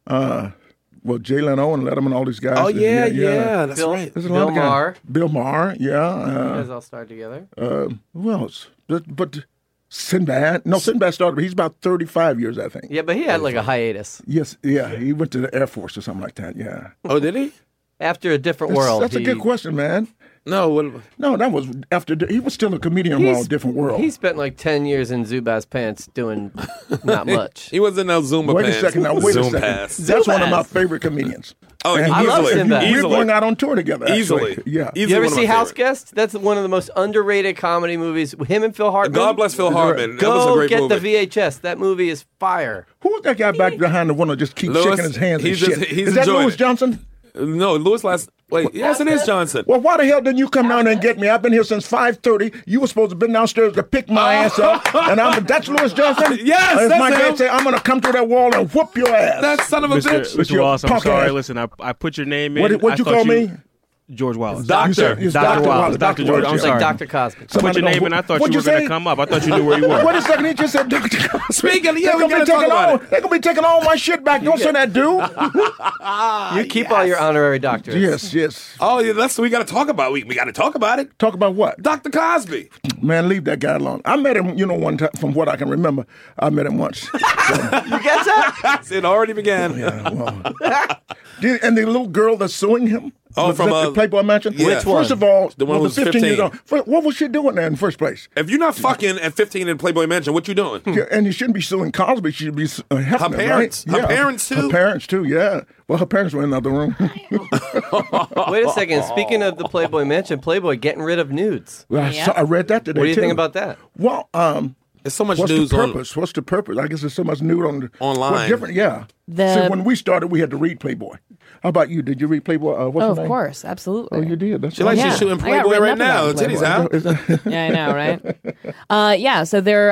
Well, Jay Leno and Letterman, all these guys. Oh yeah, that's right. Bill Maher. Bill Maher, yeah. You guys all started together. Who else? But Sinbad. No, Sinbad started, but he's about 35 years, I think. Yeah, but he had like a hiatus. Yes, yeah. He went to the Air Force or something like that, yeah. Oh, did he? After A Different World. That's a good question, man. No, that was after. He was still a comedian while A Different World. He spent like 10 years in Zubaz pants doing not much. He was in those Zumba pants. Wait a second now. Wait a second. That's one of my favorite comedians. Oh, and I love Sinbad. We're going out on tour together. Actually. Easily. Yeah. You ever see House Guest? That's one of the most underrated comedy movies. Him and Phil Hartman. God bless Phil Hartman. That was a great movie. Go get the VHS. That movie is fire. Who's that guy back behind the window just keeps shaking his hands and shit? He's is that enjoying Louis it. Johnson? No, Louis last. Wait, yes, it is Johnson. Well, why the hell didn't you come down and get me? I've been here since 5:30. You were supposed to have been downstairs to pick my ass up. And that's Louis Johnson? Yes, and that's my him. dad say, I'm going to come through that wall and whoop your ass. That son of a bitch. Mr. Wallace, I'm punk sorry. ass. Listen, I put your name in. What'd you call me? George Wallace. Doctor. Dr. Wallace. Dr. George. I'm It's sorry. like Dr. Cosby. I put your name in. I thought you were going to come up. I thought you knew where you were. Wait a second. He just said Dr. Cosby. Speaking of, They're going to be taking all my shit back. Don't say that, dude. You keep all your honorary doctorates. Yes. Oh, yeah, that's what we got to talk about. We got to talk about it. Talk about what? Dr. Cosby. Man, leave that guy alone. I met him, one time, from what I can remember. I met him once. You get that? It already began. Yeah, well. And the little girl that's suing him? Oh, from the Playboy Mansion? Yeah. Which one? First of all, the one who was 15 years 15. old. What was she doing there in the first place? If you're not fucking at 15 in Playboy Mansion, what you doing? Yeah, and you shouldn't be suing Cosby. She should be Hefner, Her parents. Right? Her parents, too? Her parents, too, yeah. Well, her parents were in the other room. Wait a second. Speaking of the Playboy Mansion, Playboy getting rid of nudes. I read that today, What do you too. think about that? Well, There's so much what's news the purpose? What's the purpose? I guess there's so much nude online. What's different? Yeah. See, when we started, we had to read Playboy. How about you? Did you read Playboy? What's her Of name? course, absolutely. Oh, you did. That's She like Yeah. she's shooting I got Playboy written right up now. about Titties Playboy. out. Yeah, I know, right? Yeah, so they're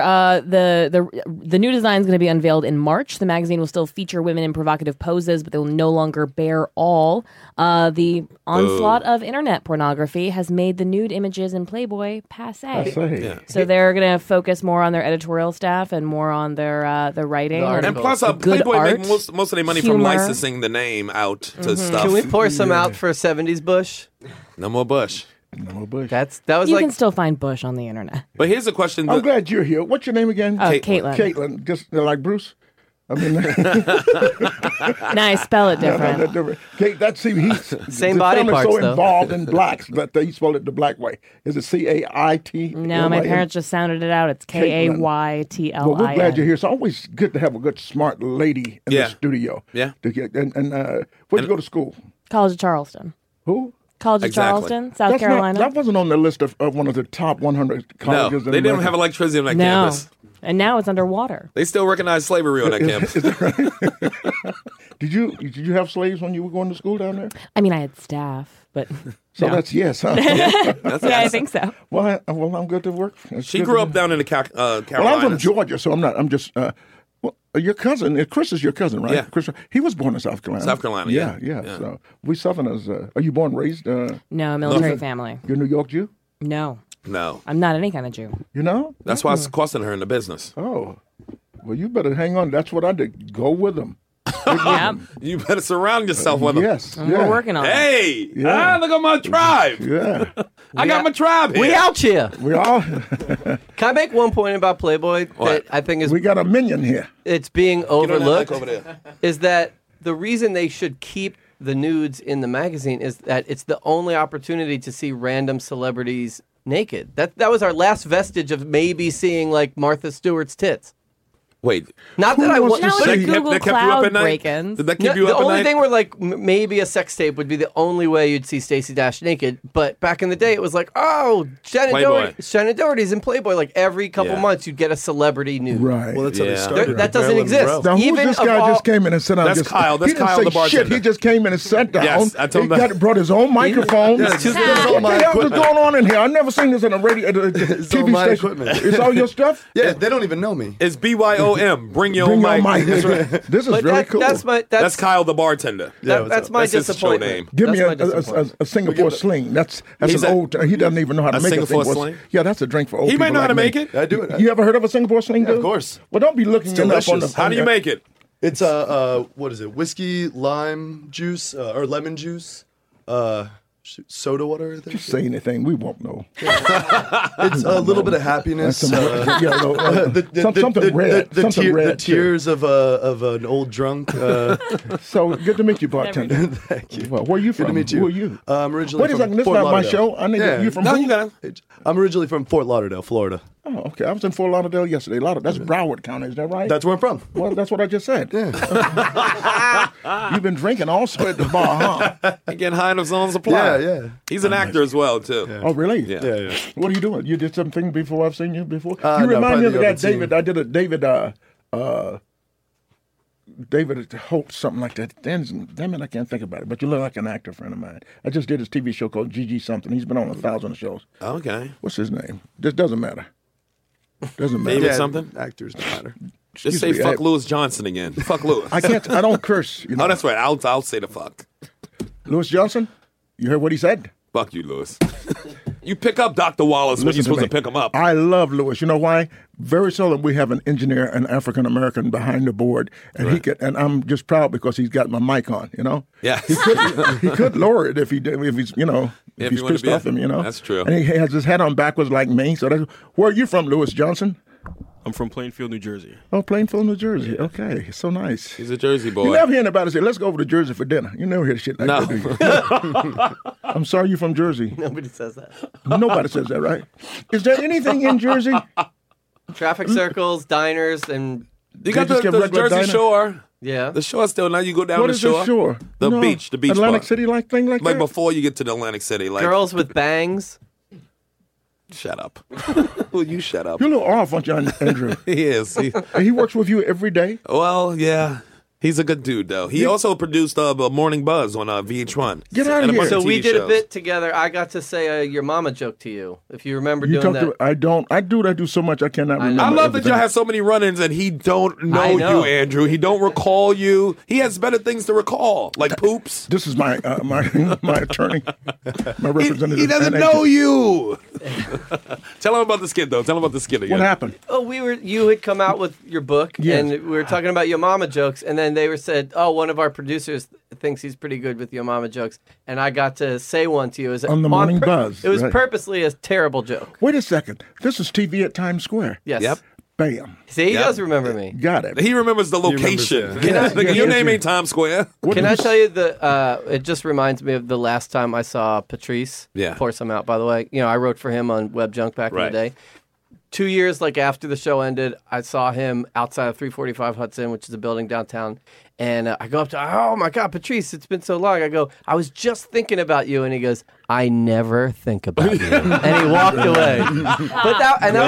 the new design is going to be unveiled in March. The magazine will still feature women in provocative poses, but they will no longer bear all. The onslaught of internet pornography has made the nude images in Playboy passé. Yeah. So they're going to focus more on their editorial staff and more on their writing. The and And plus, good Playboy art, make most of their money from humor. licensing the name out to stuff. Can we pour some out for 70s Bush? No more Bush. No, Bush. That was You like can still find Bush on the internet. But here's a question. I'm glad you're here. What's your name again? Oh, Caitlin. Caitlin. Just like Bruce? I mean, Now I spell it different. Kate, that's he's Same the body family's parts, so though. involved in blacks that they spell it the black way. Is it C-A-I-T? No, my parents just sounded it out. It's Kaytytlin. Well, we're glad you're here. It's always good to have a good, smart lady in Yeah. the studio. Yeah. To get, and where'd you go to school? College of Charleston. Who? College of Exactly. Charleston, South Carolina. That wasn't on the list of one of the top 100 No, colleges. they didn't have electricity on that no. campus. And now it's underwater. They still recognize slavery on that campus. Did you have slaves when you were going to school down there? I mean, I had staff, but So no. that's yes, huh? I think so. Well, I'm good to work. She grew up down in the Carolinas. Well, I'm from Georgia, so I'm not. I'm just. Your cousin, Chris is your cousin, right? Yeah. Chris, he was born in South Carolina. South Carolina, yeah. yeah. So we Southerners. Are you born, raised? No, military family. You're a New York Jew? No, No. I'm not any kind of Jew. You know? That's why it's costing her in the business. Oh. Well, you better hang on. That's what I did. Go with them. Yeah, You better surround yourself with them. Yes. we're working on it. Hey! Yeah. Look at my tribe. Yeah. I got my tribe here. We out here. We all. Can I make one point about Playboy that I think is We got a minion here. it's being Get on that overlooked? mic over there. Is that the reason they should keep the nudes in the magazine is that it's the only opportunity to see random celebrities naked. That was our last vestige of maybe seeing like Martha Stewart's tits. Wait. Not that I wants want to Now say- with Google that kept you up Cloud at night? break-ins. Did that keep you the up at only night? thing where like maybe a sex tape would be the only way you'd see Stacey Dash naked. But back in the day, it was like, oh, Playboy. Shannon Doherty's in Playboy. Like every couple Yeah. months, you'd get a celebrity nude. Right. Well, that's how they Yeah. started. That doesn't Marilyn exist. Monroe. Now, who's Even this of guy all- just came in and sat down? That's just, Kyle. That's he didn't Kyle, say the bartender. shit. He just came in and sat down. Yes, I told him brought his own microphone. Yeah, it's what all my the hell is equipment. going on in here? I've never seen this in a radio It's all TV my station. equipment. It's all your stuff? Yeah, they don't even know me. It's BYOM. Bring your Bring own your mic. mic. This is But really that, cool. that's Kyle the bartender. that's my That's his show disappointment. name. Give That's me my a disappointment. Singapore sling. That's He's an a- old. He doesn't even know how to a make Singapore a Singapore sling? Yeah, that's a drink for old He people might know how like to me. make it. I do it. You ever heard of a Singapore sling, dude? of course. Well, don't be looking It's it up on the. delicious. How do you make it? It's what is it? Whiskey, lime juice, or lemon juice, soda water. I think. Just say anything. We won't know. It's a little bit of happiness. That's some- yeah, no, something red. Something red. The tears of an old drunk. So good to meet you, bartender. Thank you. Well, where are you Good from? to meet you. Who are you? I'm originally Wait a from second. This is Fort not my Lauderdale. show. I need Yeah. you from. No, who? you got it. I'm originally from Fort Lauderdale, Florida. Oh, okay. I was in Fort Lauderdale yesterday. That's Broward County. Is that right? That's where I'm from. Well, that's what I just said. You've been drinking also at the bar, huh? He getting high on his own supply. Yeah. He's an actor as well, too. Oh, really? Yeah. Yeah. What are you doing? You did something before I've seen you before? No, You remind me of probably the that other team. David. I did a David Hope, something like that. Damn it, I can't think about it. But you look like an actor friend of mine. I just did his TV show called GG something. He's been on 1,000 shows. Okay. What's his name? This doesn't matter. Doesn't matter. David something? Actors don't matter. Just say me, fuck I- Lewis Johnson again. Fuck Lewis. I can't. I don't curse. You know. Oh, that's right. I'll say the fuck. Lewis Johnson. You heard what he said? Fuck you, Lewis. You pick up Dr. Wallace when Listen you're supposed me. to pick him up. I love Lewis. You know why? Very seldom we have an engineer, an African American behind the board, and he could. And I'm just proud because he's got my mic on. You know. Yeah. He could lower it if he did. If he's if If he's you wanna pissed be off him. That's true. And he has his hat on backwards like me. So that's where are you from, Lewis Johnson? I'm from Plainfield, New Jersey. Oh, Plainfield, New Jersey. Okay, so nice. He's a Jersey You boy. never hear anybody say, "Let's go over to Jersey for dinner." You never hear shit like No. that, do you? I'm sorry you're from Jersey. Nobody says that. Nobody says that, right? Is there anything in Jersey? Traffic circles, diners, and You got just the get regular Jersey diner? Shore. yeah. The shore still. Now you go down What the is shore. this shore? The No. beach Atlantic part. City like thing like Like that? before you get to the Atlantic City. Like, Girls with bangs. shut up. Will you shut up? You're a little off, aren't you, Andrew? He is. He works with you every day? Well, yeah. He's a good dude, though. He also produced Morning Buzz on VH1. Get out of And a here. bunch So of we TV did a shows. bit together. I got to say your mama joke to you, if you remember You doing talked that. to I do so much I cannot remember. I love that everything. y'all have so many run-ins and he don't I know know. you, Andrew. He don't recall you. He has better things to recall, like poops. This is my my attorney, my representative. He doesn't and know agent. you. Tell him about the skit, though. Tell him about the skit again. What happened? Oh, you had come out with your book, Yes. and we were talking about your mama jokes, and then they said, "Oh, one of our producers thinks he's pretty good with your mama jokes," and I got to say one to you. It was On the Morning Buzz, It was right. purposely a terrible joke. Wait a second. This is TV at Times Square. Yes. Yep. Bam. See, he Yep. does remember me. Got it. He remembers the remembers, location. yeah. Nigga, your name ain't Times Square. What Can did I you tell you it just reminds me of the last time I saw Patrice. Yeah. Pour some out, by the way. I wrote for him on Web Junk back in Right. the day. 2 years like after the show ended, I saw him outside of 345 Hudson, which is a building downtown. And I go up to, oh my God, Patrice, it's been so long. I go, I was just thinking about you. And he goes, I never think about you. And he walked away. But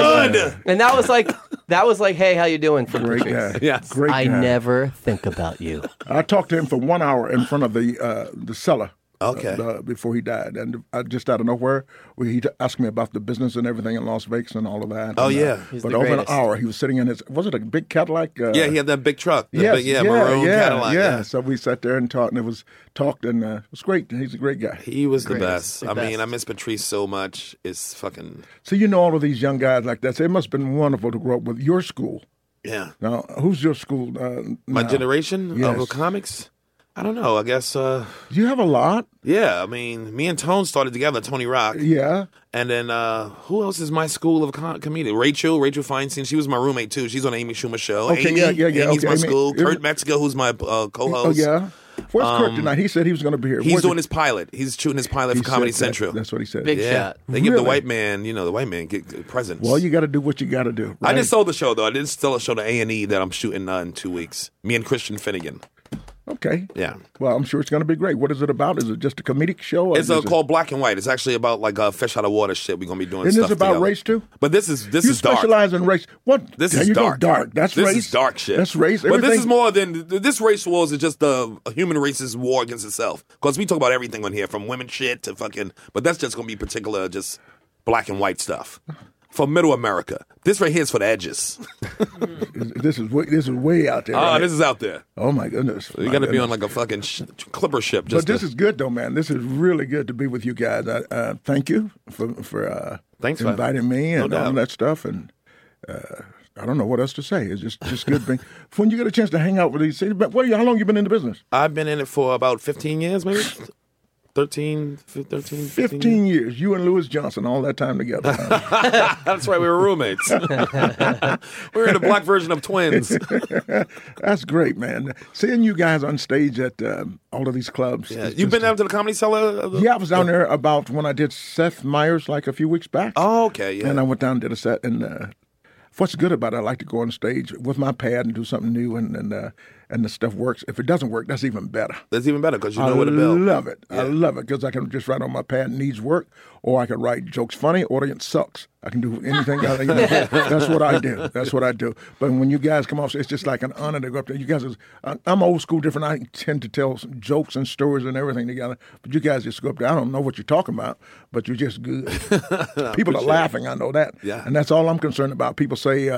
that was like, hey, how you doing? From Great Patrice. guy. Yes. Great guy. I never think about you. I talked to him for 1 hour in front of the cellar. Okay. Before he died, and just out of nowhere, he asked me about the business and everything in Las Vegas and all of that. Oh, and, yeah. He's but the over greatest. an hour, he was sitting in his, was it a big Cadillac? Yeah, he had that big truck. The Yes, big, maroon Cadillac. Yeah. So we sat there and talked, and it was it was great. He's a great guy. He was the Greatest. best. The I mean, best. I miss Patrice so much. It's fucking, So you know all of these young guys like that. So it must have been wonderful to grow up with your school. yeah. Now, who's your school? My now? generation Yes. of comics? I don't know. I guess, You have a lot. yeah. I mean, me and Tone started together, Tony Rock. Yeah. And then who else is my school of comedy? Rachel Feinstein. She was my roommate too. She's on the Amy Schumer show. Okay, Amy, yeah. Amy's Okay, my Amy. school. Kurt Metzger, who's my Oh, co-host. yeah. Where's Kurt tonight? He said he was going to be here. He's Where's doing he? his pilot. He's shooting his pilot He for Comedy said that. Central. That's what he said. Big yeah, shot. they give the Really? white man, get presents. Well, you got to do what you got to do. I right? just sold the show though. I did sell a show to A&E that I'm shooting in 2 weeks. Me and Christian Finnegan. Okay. Yeah. Well, I'm sure it's going to be great. What is it about? Is it just a comedic show? Or It's is it- called Black and White. It's actually about like fish out of water shit. We're gonna be doing. Isn't stuff this about together. race too? But this is You dark. specialize in race. What? This There is you dark. Go, dark. That's this race. is dark shit. That's race. But this Everything- is more than this race wars is just the human race's war against itself. Because we talk about everything on here, from women shit to fucking. But that's just gonna be particular, just black and white stuff for Middle America. This right here is for the edges. This is way out there. right? This is out there. Oh my goodness. You got to be on like a fucking clipper ship. But Just this to- is good though, man. This is really good to be with you guys. Thank you for Thanks for inviting me and No all doubt. that stuff. And I don't know what else to say. It's just good being. When you get a chance to hang out with these, but how long you been in the business? I've been in it for about 15 years, maybe 13, 15 15 years. You and Louis Johnson all that time together. That's right, we were roommates. We were in the black version of twins. That's great, man. Seeing you guys on stage at all of these clubs. Yeah. is You've been just- down to the Comedy Cellar? Yeah, I was down there about when I did Seth Meyers like a few weeks back. Oh, okay, yeah. And I went down and did a set. And what's good about it, I like to go on stage with my pad and do something new, and the stuff works. If it doesn't work, that's even better. That's even better because you know where to build. I love it. I love it because I can just write on my pad, needs work, or I can write jokes funny, audience sucks. I can do anything. That's what I do. That's what I do. But when you guys come off, it's just like an honor to go up there. You guys, I'm old school, different. I tend to tell some jokes and stories and everything together. But you guys just go up there. I don't know what you're talking about, but you're just good. People are laughing. I know that. Yeah. And that's all I'm concerned about. People say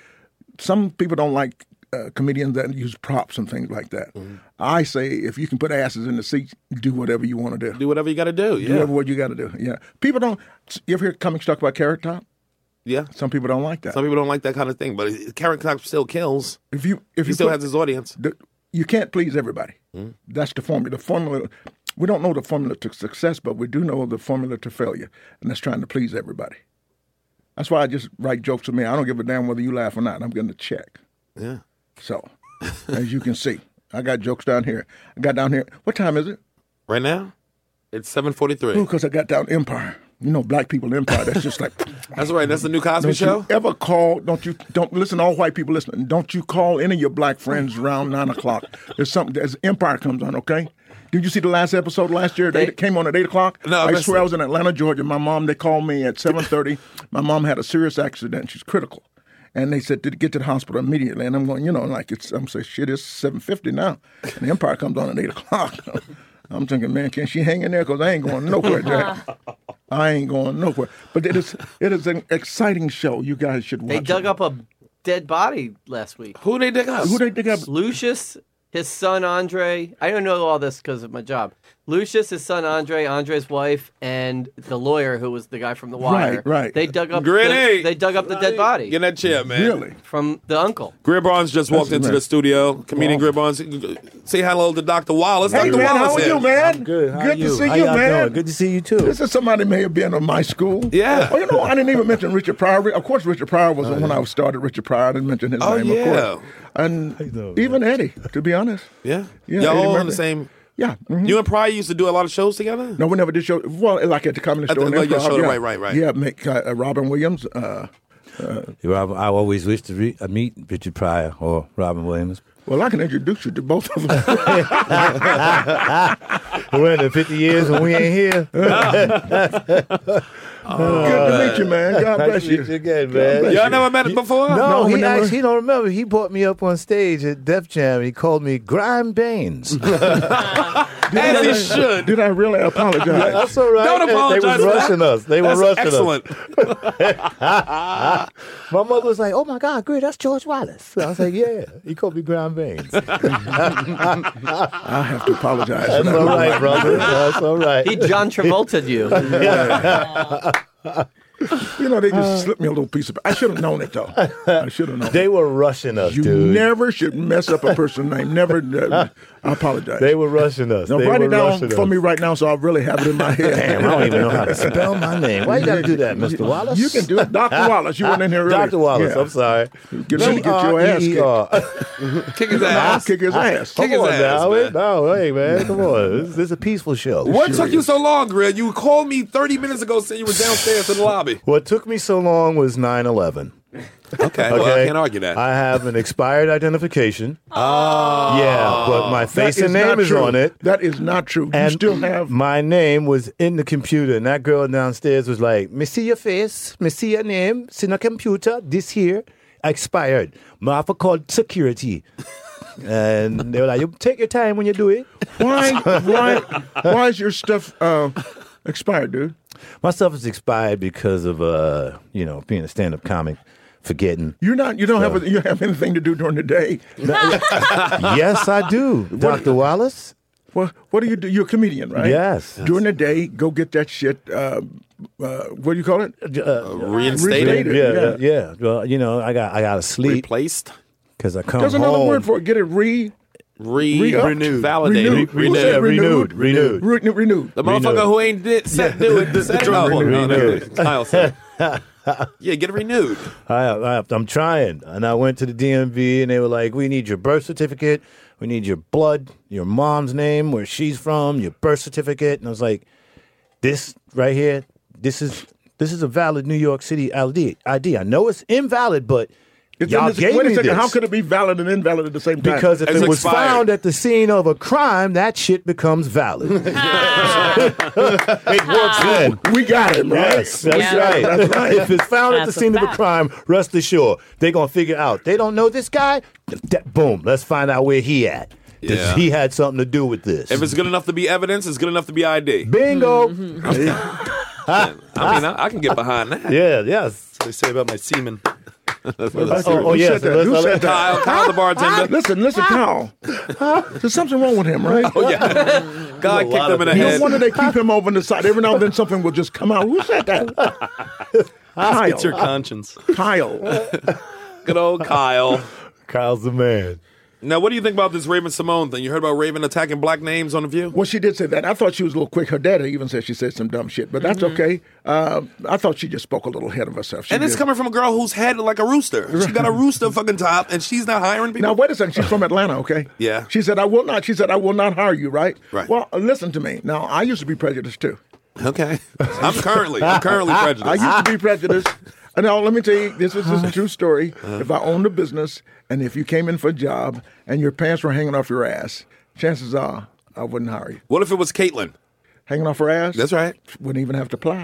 some people don't like comedians that use props and things like that. Mm-hmm. I say if you can put asses in the seats, do whatever you want to do. Do whatever you got to do. Do Yeah. whatever what you got to do. Yeah. People don't. You ever hear comics talk about Carrot Top? Yeah. Some people don't like that. Some people don't like that kind of thing, but Carrot Top still kills. If you He still put- has his audience. you can't please everybody. That's the formula. The formula. We don't know the formula to success, but we do know the formula to failure, and that's trying to please everybody. That's why I just write jokes with me. I don't give a damn whether you laugh or not. I'm getting a check. Yeah. So, as you can see, I got jokes down here. I got down here. What time is it? Right now, it's 7:43. Oh, because I got down Empire. You know, black people Empire. That's just like. That's right. That's the new Cosby Don't Show. you ever call? Don't listen. All white people listening. Don't you call any of your black friends around 9 o'clock? There's something. As Empire comes on, okay. Did you see the last episode last year? It came on at 8 o'clock. No, I I missed swear it. I was in Atlanta, Georgia. My mom. They called me at 7:30. My mom had a serious accident. She's critical. And they said to get to the hospital immediately. And I'm going, I'm saying, shit, it's 7:50 now. And the Empire comes on at 8 o'clock. I'm thinking, man, can she hang in there? Because I ain't going nowhere, Jack. I ain't going nowhere. But it is an exciting show. You guys should watch They dug it. up a dead body last week. Who they dig up? Who they dig up? Lucius, his son Andre. I don't know all this because of my job. Lucius, his son Andre, Andre's wife, and the lawyer who was the guy from The Wire. Right. They dug up. Gritty. They dug up the dead body Get in that chair, man. Really? from the uncle. Greer Barnes just walked That's into right. the studio. Comedian Greer Barnes. Say hello to Dr. Wallace. Hey, Dr. man, Wallace how are here. you, man? Good. How Good are you? to see How you, y'all man. doing? Good to see you too. This is somebody may have been in my school. Yeah. Oh, I didn't even mention Richard Pryor. Of course, Richard Pryor was when I started Richard Pryor. I didn't mention his Oh, name, yeah. of course. And doing, even Eddie, to be honest. Yeah. Yeah, Y'all Eddie all in Murphy. the same. Yeah. mhm. You and Pryor used to do a lot of shows together? No, we never did show. Well, like at the Comedy At the- Store. and like your Improv, show, yeah. right. Yeah, make Robin Williams. I always wish to meet Richard Pryor or Robin Williams. Well, I can introduce you to both of them. We're in the 50 years and we ain't here. Good to meet you, man. God bless you. Again, man. Y'all never met it before? No, he don't remember. He brought me up on stage at Def Jam. He called me Grime Baines. As he should. Did I really apologize? That's all right. Don't apologize. They was rushing us. They were rushing excellent. us. My mother was like, "Oh my God, great! That's George Wallace." I was like, "Yeah." He called me Grime Baines. I have to apologize. That's all right, brother. That's all right. He John Travolta'd you. You know, they just slipped me a little piece of. I should have known it though. I should have known. They were rushing us, You dude. never should mess up a person's name. Never. I apologize. They were rushing us. Now, write it down for me right now so I really have it in my head. Damn, I don't even know how to spell my name. Why you got to do that, Mr. Wallace? You can do it. Dr. Wallace. You went in here earlier. Dr. Wallace, Yeah. I'm sorry. Get your ass kicked. Kick his ass. Kick his ass. Kick his ass, now. man. No, hey, man, come on. This is a peaceful show. What took you so long, Greg? You called me 30 minutes ago saying you were downstairs in the lobby. What took me so long was 9/11. Okay, well, I can't argue that. I have an expired identification. Oh. Yeah, but my face and name is on it. That is not true. You still have. My name was in the computer, and that girl downstairs was like, "Me see your face, me see your name, see the computer, this here, expired. My offer called security." And they were like, "You take your time when you do it." Why is your stuff expired, dude? My stuff is expired because of being a stand-up comic, forgetting. You don't have anything to do during the day. Yes, I do, Dr. Wallace. Well, what do you do? You're a comedian, right? Yes. During the day, go get that shit. What do you call it? Reinstated. Yeah. Well, I got to sleep. Replaced. Because I come There's home. another word for it. Get it renewed. Validated. Renewed. The motherfucker who ain't do it. Kyle said. Yeah, get it renewed. I'm trying. And I went to the DMV and they were like, "We need your birth certificate. We need your blood, your mom's name, where she's from, your birth certificate." And I was like, "This right here, this is a valid New York City ID. I know it's invalid, but y'all gave wait a me second. this." How could it be valid and invalid at the same time? Because if it was found at the scene of a crime, that shit becomes valid. It works then. We got it, right? Yes, that's right. That's right. If it's found at the scene of a crime, rest assured, they're going to figure out. They don't know this guy? Boom, let's find out where he at. Yeah. He had something to do with this. If it's good enough to be evidence, it's good enough to be ID. Bingo. I can get behind that. Yeah, yes. They say about my semen. Who said that? Kyle the bartender. Listen, Kyle. There's something wrong with him, right? Oh, yeah. God kicked him in the No head. wonder they keep him over on the side. Every now and then something will just come out. Who said that? Kyle. It's your conscience. Kyle. Good old Kyle. Kyle's the man. Now, what do you think about this Raven Simone thing? You heard about Raven attacking black names on The View? Well, she did say that. I thought she was a little quick. Her daddy even said she said some dumb shit, but that's okay. I thought she just spoke a little ahead of herself. And it's coming from a girl whose head like a rooster. She got a rooster fucking top, and she's not hiring people. Now, wait a second. She's from Atlanta, okay? Yeah. She said, I will not hire you, right? Right. Well, listen to me. Now, I used to be prejudiced, too. Okay. I'm currently prejudiced. I used to be prejudiced. And now, let me tell you, this is a true story. If I owned a business and if you came in for a job and your pants were hanging off your ass, chances are I wouldn't hire you. What if it was Caitlyn? Hanging off her ass? That's right. Wouldn't even have to apply.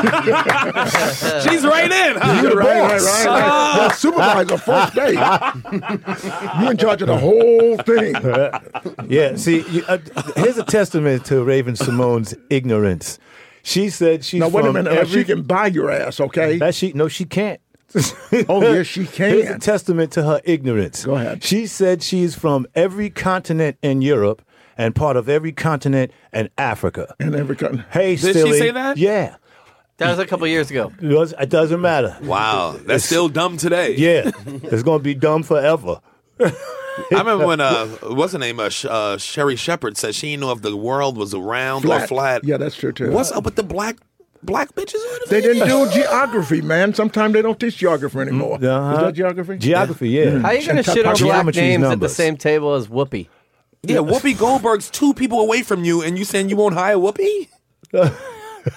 She's right in, huh? You're right. Well, supervisor, first day. You're in charge of the whole thing. Yeah, see, here's a testament to Raven Simone's ignorance. She said she's now, wait a from minute. She can buy your ass, okay? No, she can't. Oh, yes, she can. Here's a testament to her ignorance. Go ahead. She said she's from every continent in Europe and part of every continent in Africa. And every continent. Hey, Did silly. she say that? Yeah. That was a couple years ago. It doesn't matter. Wow. That's still dumb today. Yeah. It's going to be dumb forever. I remember when, what's her name? Sherry Shepherd said she didn't know if the world was round or flat. Yeah, that's true, too. What's up with the black bitches? They didn't do geography, man. Sometimes they don't teach geography anymore. Is that geography? Geography, yeah. How are you going to shit on black names at the same table as Whoopi? Yeah, Whoopi Goldberg's 2 people away from you, and you saying you won't hire Whoopi? Or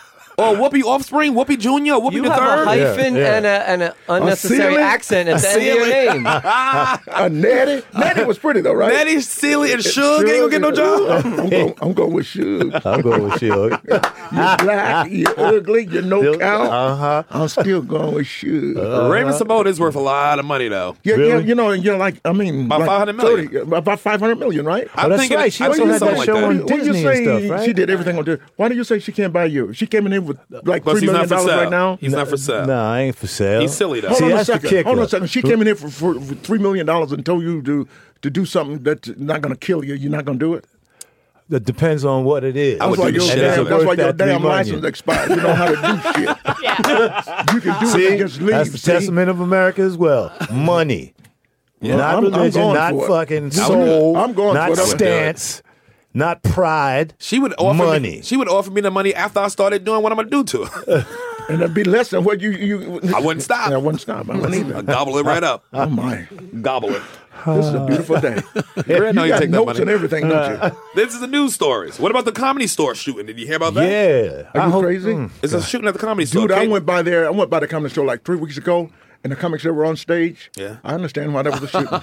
Or Whoopi Offspring, Whoopi Jr., Whoopi You the have Third. a hyphen and an unnecessary accent at the end of your name. Nettie. Nettie was pretty though, right? Nettie, Celie, and Suge ain't gonna get no job. I'm going with Suge. I'm going with Suge. You're black, you're ugly, you're no Still- count. uh-huh. I'm still going with Suge. Raven Simone is worth a lot of money, though. Yeah, Really? yeah, you know, and you're like, I mean, About like 500 million. 30, about 500 million, right? I'm that's thinking, right. She I also think had it's something that like show that. on When you Disney say and stuff, right? she did everything on Disney, why do you say she can't buy you? She came in here with like Plus, $3 he's million not for sale. right now. He's not for sale. No, I ain't for sale. He's silly, though. Hold See, on a that's the second. kicker. Hold on a second. She came in here for $3 million and told you to do something that's not going to kill you. You're not going to do it. That depends on what it is. I would That's why do the your shit damn, out of it. that's why Worth your that damn $3 million. license expired. You know how to do shit. You can do See, it against leave. that's the testament of America as well. Money. Yeah, not I'm religion, going not for it. fucking soul, I'm going not for it. stance, not pride. She would offer money. Me, she would offer me the money after I started doing what I'm gonna do to her. And it'd be less than what you. I wouldn't stop. I wouldn't stop. I wouldn't either. I gobble it right up. Oh my! Gobble it. This is a beautiful day. Yeah, You no, you got take that notes money. and everything, don't you? This is the news stories. What about the Comedy Store shooting? Did you hear about that? Yeah. Are you crazy? It's a shooting at the Comedy Store. Dude, I Kate- went by there. I went by the comedy store like 3 weeks ago, and the comics that were on stage. Yeah. I understand why that was a shooting.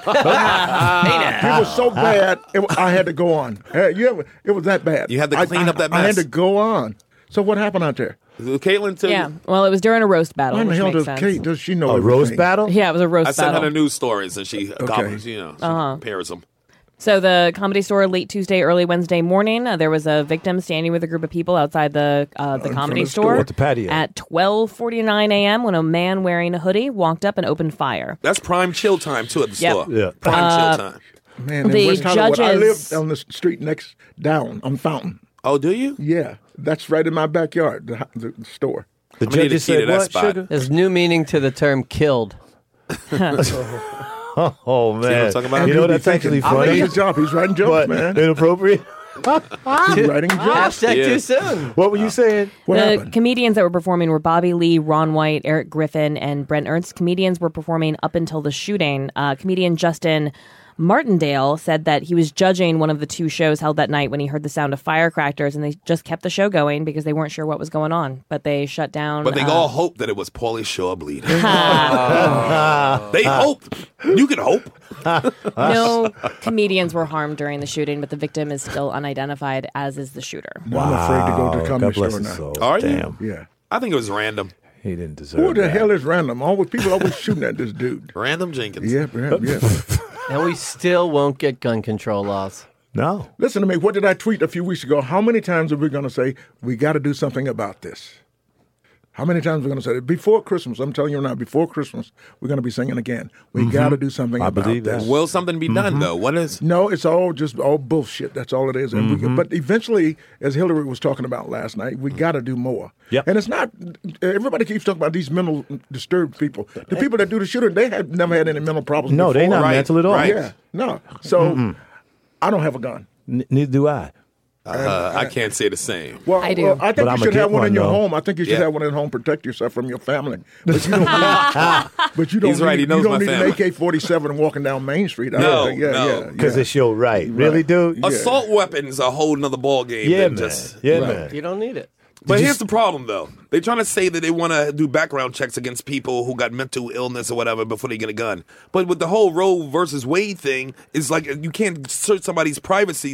It was so bad, I had to go on. It was that bad. You had to clean up that I had mess. to go on. So what happened out there? Caitlin took. Yeah. Well, it was during a roast battle. Why in the which hell makes does sense. Kate? Does she know A everything? roast battle? Yeah, it was a roast I sent her battle. the news stories and she gobbles, she compares them. So the Comedy Store late Tuesday, early Wednesday morning, there was a victim standing with a group of people outside the Comedy Store At the patio. at 12:49 a.m. when a man wearing a hoodie walked up and opened fire. That's prime chill time too at the Yep. store. Yeah. Prime chill time. Man, in The West Hollywood, I judges- live on the street next down on Fountain. Oh, do you? Yeah, that's right in my backyard. The store. The I'm gonna need judges a key to said that what, spot. sugar? There's new meaning to the term killed. Oh, man. what I'm talking about? You know, He'd be that's actually thinking, funny, His job. He's writing jokes, but man. inappropriate. He's writing jokes. Hashtag Yeah. too soon. What were you saying? What The happened? comedians that were performing were Bobby Lee, Ron White, Eric Griffin, and Brent Ernst. Comedians were performing up until the shooting. Comedian Justin Martindale said that he was judging one of the two shows held that night when he heard the sound of firecrackers, and they just kept the show going because they weren't sure what was going on. But they shut down. But they all hoped that it was Pauly Shore bleeding. They hoped. You can hope. No comedians were harmed during the shooting, but the victim is still unidentified, as is the shooter. I'm afraid to go to the God comedy bless store his now. soul. Are you? Damn. Yeah. I think it was random. He didn't deserve Who the that. hell is random? People always shooting at this dude. Random Jenkins. Yeah, yeah. And we still won't get gun control laws. No. Listen to me. What did I tweet a few weeks ago? How many times are we going to say, we got to do something about this? How many times are we going to say it? Before Christmas, I'm telling you now, before Christmas, we're going to be singing again. We got to do something about believe this. that. Will something be done, though? What is. No, it's all just all bullshit. That's all it is. And but eventually, as Hillary was talking about last night, we got to do more. Yep. And it's not. Everybody keeps talking about these mental disturbed people. The people that do the shooting, they have never had any mental problems. No, before. they not mental at all. Right. Yeah, no. So I don't have a gun. Neither do I. I can't say the same. Well, I do. well, I think But you I'ma should get have one in one, your though. home. I think you should Yeah. have one at home. Protect yourself from your family. But you don't. But you don't. He's right, he Need, knows you don't my need family. an AK-47 walking down Main Street. I No, don't think. Yeah, no. yeah, Because yeah. it's your right. Really, dude? Assault weapons are a whole nother ball game. Yeah, than man. just. Yeah, man. You don't need it. But here's the problem, though. They're trying to say that they want to do background checks against people who got mental illness or whatever before they get a gun. But with the whole Roe versus Wade thing, it's like you can't search somebody's privacy,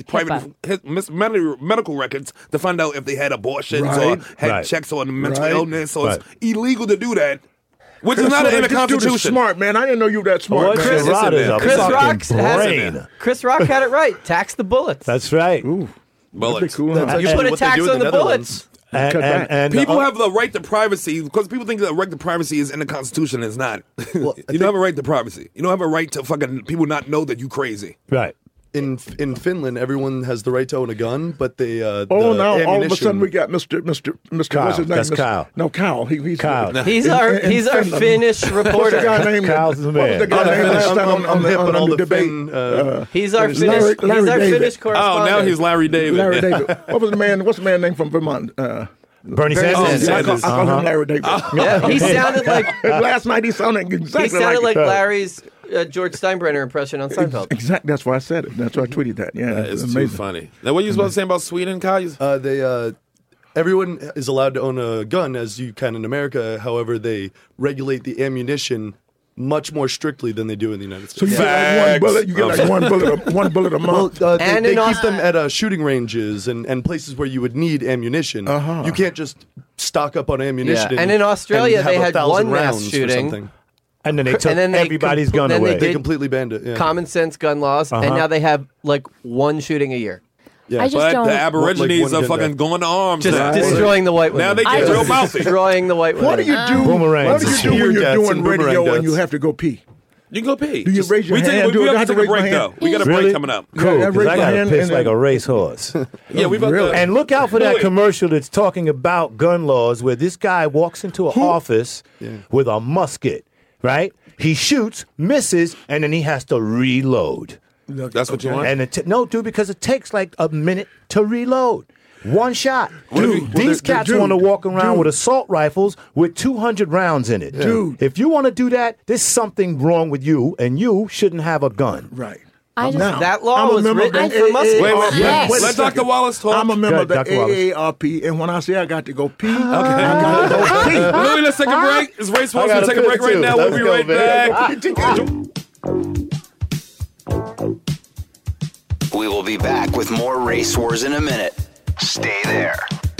medical records to find out if they had abortions Right. or had Right. checks on mental Right. illness. So Right. it's illegal to do that, which is not That's in the right. This dude is Constitution. smart, man. I didn't know you were that smart. What? man. Chris- Rod is a Chris fucking Rock has brain. Chris Rock had it right. Tax the bullets. That's right. Ooh, Bullets. that'd be cool. Huh? you put a tax on the bullets. And, Cut back. People have the right to privacy because people think that the right to privacy is in the Constitution. It's not. You don't have a right to privacy. You don't have a right to fucking people not know that you crazy. Right. In Finland, everyone has the right to own a gun, but they Oh, the now all of a ammunition- sudden we got Mr. Kyle. What's his name? That's Mr. Kyle. No, Kyle. He's Kyle. He's in- our in he's our Finland. Finnish What's the reporter. guy named? Kyle's the What was man. the guy named last time I'm hip on all the the debate? Finn, He's our Larry- Finnish. Larry He's our David. Finnish Oh, correspondent. now he's Larry David. Larry David. What's the man name from Vermont? Bernie Bernie Sanders. Sanders. I call him Larry David. Yeah, he sounded like Last night he sounded exactly he sounded like it. Larry's George Steinbrenner impression on Seinfeld. Exactly. That's why I said it. That's why I tweeted that. Yeah, It's it's too amazing. funny. Now, what are you supposed to say about Sweden, Kyle? they everyone is allowed to own a gun, as you can in America. However, they regulate the ammunition much more strictly than they do in the United States. So you get like one bullet. You get like one bullet a month. Well, they keep them at shooting ranges and places where you would need ammunition. You can't just stock up on ammunition. Yeah. And in Australia, and they have had 1,000 one mass rounds shooting. or something. And then they took everybody's gun away. They completely banned it. Yeah. Common sense gun laws, and now they have like one shooting a year. Yeah, I just but don't. the Aborigines are fucking going to arms. Just now. destroying the white women. Now they get real mouthy. Destroying the white women. What do you do? Boomerangs. What do you do when you're doing radio and you have to go pee? You can go pee. Do you raise your hand? We have to have take a break, though. We got a break coming up. Cool, Yeah, because raise I your got to hand piss and like then- a racehorse. Yeah, we about Really? to. And look out for that commercial that's talking about gun laws where this guy walks into an office with a musket, right? He shoots, misses, and then he has to reload. That's what you want? And no, dude, because it takes like a minute to reload. One shot. Dude, these cats want to walk around with assault rifles with 200 rounds in it. Dude. If you want to do that, there's something wrong with you, and you shouldn't have a gun. Right. I just, Now, That law I'm a was member of written the for Muslims. Wait, Yes. Wait a let second. Dr. Wallace talk. I'm a member of the Dr. Wallace. AARP, and when I say I got to go pee, I got to go pee. Louis, let's take a break. Is Race Wars I going to gotta take a break piss right too. now? We'll Let's be go, right man. back. We will be back with more Race Wars in a minute. Stay there.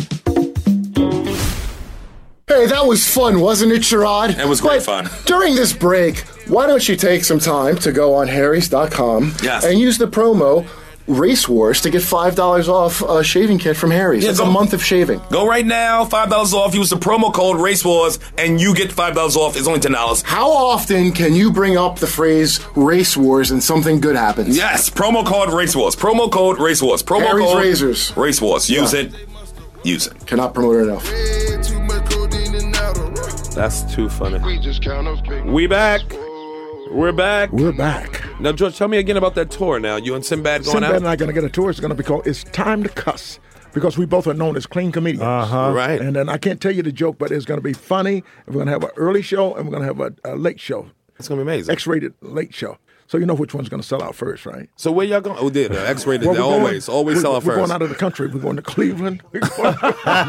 Hey, that was fun, wasn't it, Sherrod? It was great But fun. During this break, why don't you take some time to go on Harry's.com Yes. and use the promo Race Wars to get $5 off a shaving kit from Harry's. Yeah, It's go- a month of shaving. Go right now, $5 off. Use the promo code Race Wars, and you get $5 off. It's only $10. How often can you bring up the phrase Race Wars and something good happens? Yes, promo code Race Wars. Promo code Race Wars. Promo Harry's code Razors. Race Wars. Use Yeah. it. Use it. Cannot promote it enough. That's too funny. We back. We're back. We're back. Now, George, tell me again about that tour now. You and Sinbad going Sinbad out? and I are going to get a tour. It's going to be called It's Time to Cuss, because we both are known as clean comedians. Right. And then I can't tell you the joke, but it's going to be funny. We're going to have an early show, and we're going to have a late show. It's going to be amazing. X-rated late show. So you know which one's going to sell out first, right? So where y'all going? Oh, the X-rated. Well, They we're going- always sell out We're first. going out of the country. We're going to Cleveland. We're going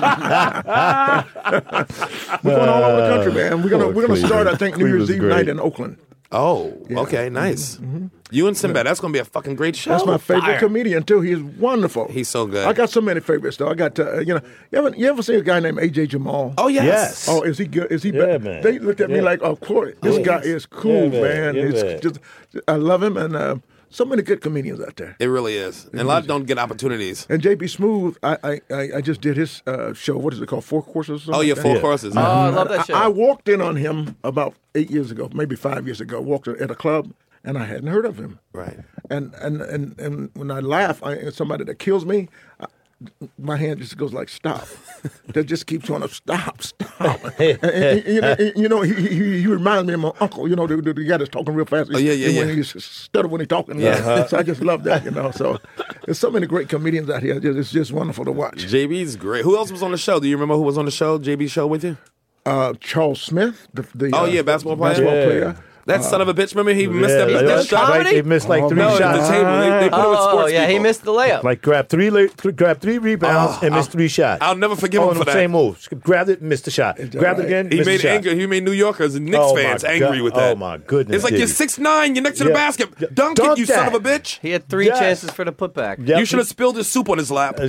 all over the country, man. We're going to start, I think, New Year's Eve night in Oakland. Oh, okay, nice. You and Sinbad, that's going to be a fucking great show. That's my favorite Fire. comedian too. He is wonderful. He's so good. I got so many favorites though. I got you ever see a guy named AJ Jamal? Oh, yes. Oh, is he good? Is he? Yeah, bad? man. They looked at me Yeah. like, of course, this guy is cool, Yeah, man. man. Yeah, It's man. just, I love him, and so many good comedians out there. It really is. And a lot don't get opportunities. And JB Smooth, I just did his show. What is it called? Four Courses. Or something Oh, yeah, like Four that? Courses. Oh, I love that show. I walked in on him about 8 years ago, maybe 5 years ago. Walked at a club, and I hadn't heard of him. Right. And when I laugh, somebody that kills me, my hand just goes like, stop. That just keeps on stop. You know, he reminds me of my uncle. You know, the guy that's talking real fast. Oh, yeah. When he stutter when he's talking. Yeah. So I just love that. You know, so there's so many great comedians out here. It's just wonderful to watch. JB's great. Who else was on the show? Do you remember who was on the show? JB's show with you? Charles Smith, the basketball player. player. That son of a bitch. Remember he missed that Yeah, that shot? like they missed like three No, at shots. the table. They put him with sports yeah, he people. missed the layup. Like grab three rebounds and missed three shots. I'll never forgive Oh, him no, for that. same move. Grabbed it, missed the shot. Grabbed it again, He missed made the shot. angry. He made New Yorkers and Knicks Oh, my fans angry God. with that. Oh my goodness! It's like did you're he? 6'9", you're next to the Yeah. basket. Yeah. Dunk it, Dunk you son that. of a bitch. He had 3 Yes. chances for the putback. Yep. You should have spilled his soup on his lap.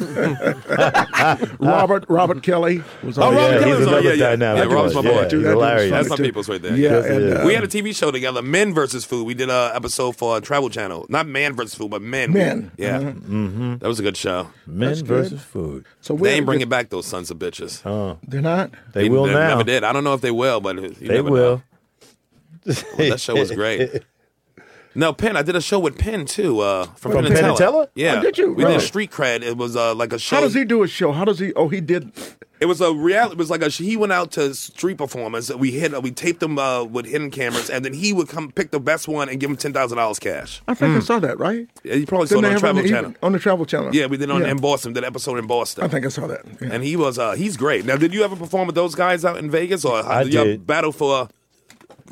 Robert Kelly was on Oh, the Robert show. Kelly he's was on. another Yeah. dynamic. Robert's my Yeah, boy. he's Dude, that dude's hilarious. funny. That's my too. people's right there. Yeah, Yes, and it is. We had a TV show together, Men versus Food. We did an episode for Travel Channel. Not Man versus Food, but Men. Men. Yeah. That was a good show. Men versus food. So They ain't bringing back those sons of bitches. They're not. They will now. Never did. I don't know if they will, but you They never will. know. Well, that show was great. No, Penn. I did a show with Penn too. From From Penn and Penn and Teller. Teller? Yeah. Oh, did you? We Really? did Street Cred. It was like a show. How does he do his show? How does he? Oh, he did. It was a reality. It was like he went out to street performers. We taped them with hidden cameras, and then he would come pick the best one and give him $10,000 cash. I think I saw that, right? Yeah, you probably saw Didn't it they on have Travel it Channel. on the Travel Channel? Yeah, we did in Boston. Did an episode in Boston. I think I saw that. Yeah. And he was he's great. Now, did you ever perform with those guys out in Vegas, or I did you did. battle for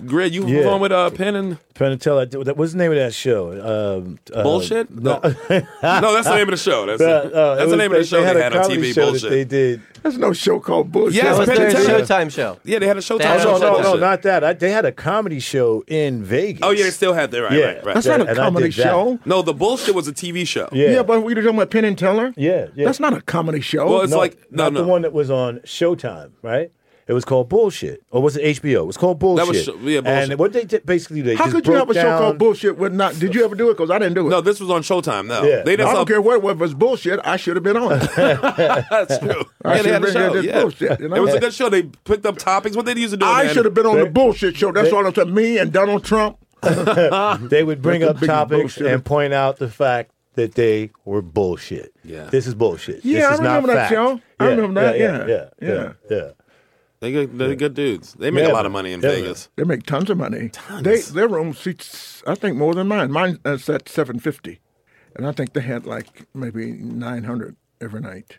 Grid, you perform with Penn and Teller. What's the name of that show? Bullshit? No. No, that's the name of the show. That's the name of the show they had on TV. Bullshit. They did. There's no show called Bullshit. Yeah, it was their Showtime show. Yeah, they had a Showtime show. show. No, not that. They had a comedy show in Vegas. Oh, yeah, they still had that. Right. That's not a comedy show. No, the Bullshit was a TV show. Yeah, but we were talking about Penn and Teller? Yeah. That's not a comedy show. Well, it's the one that was on Showtime, right? It was called Bullshit, or was it HBO? It was called Bullshit. That was Bullshit. And what they did, basically, they How just could you have a show broke called Bullshit with not? Did you ever do it? Because I didn't do it. No, this was on Showtime. No, Yeah. they I don't care what it was bullshit. I should have been on it. That's true. I Yeah, they had a should've show. been Yeah. bullshit, you know? It was a good show. They picked up topics. What they used to do? I should have been on the bullshit show. That's all I'm saying. Me and Donald Trump. They would bring That's up the biggest topics bullshit. and point out the fact that they were bullshit. Yeah. This is bullshit. Yeah, this I is not remember that fact. show. I remember that. Yeah. They're good dudes. They make a lot of money in Vegas. They make tons of money. Their room seats, I think, more than mine. Mine is at $750, and I think they had like maybe 900 every night.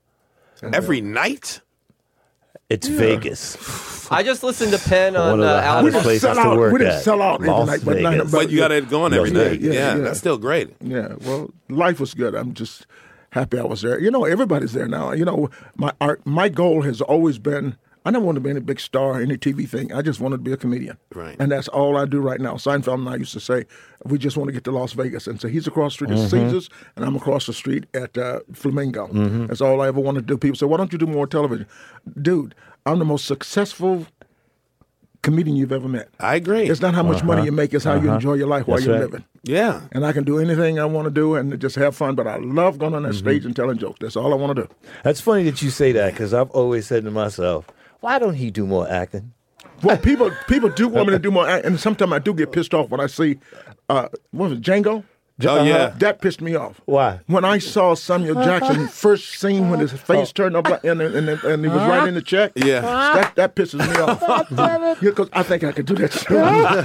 Every night? It's Vegas. I just listened to Penn on One of the Alex. hottest places to work We didn't at. sell out every Las night, Vegas. But you got it going every Las night. Vegas. Yeah, that's still great. Yeah, well, life was good. I'm just happy I was there. You know, everybody's there now. You know, my goal has always been, I never wanted to be any big star, any TV thing. I just wanted to be a comedian. Right. And that's all I do right now. Seinfeld and I used to say, we just want to get to Las Vegas. And so he's across the street at Caesars, and I'm across the street at Flamingo. That's all I ever wanted to do. People say, why don't you do more television? Dude, I'm the most successful comedian you've ever met. I agree. It's not how much money you make, it's how you enjoy your life while That's you're right. living. Yeah. And I can do anything I want to do and just have fun, but I love going on that stage and telling jokes. That's all I want to do. That's funny that you say that because I've always said to myself, why don't he do more acting? Well, people do want me to do more, and sometimes I do get pissed off when I see, what was it, Django? Oh, yeah. That pissed me off. Why? When I saw Samuel Jackson first scene when his face turned up and he was writing the check. Yeah. That pisses me off. Because I think I could do that shit.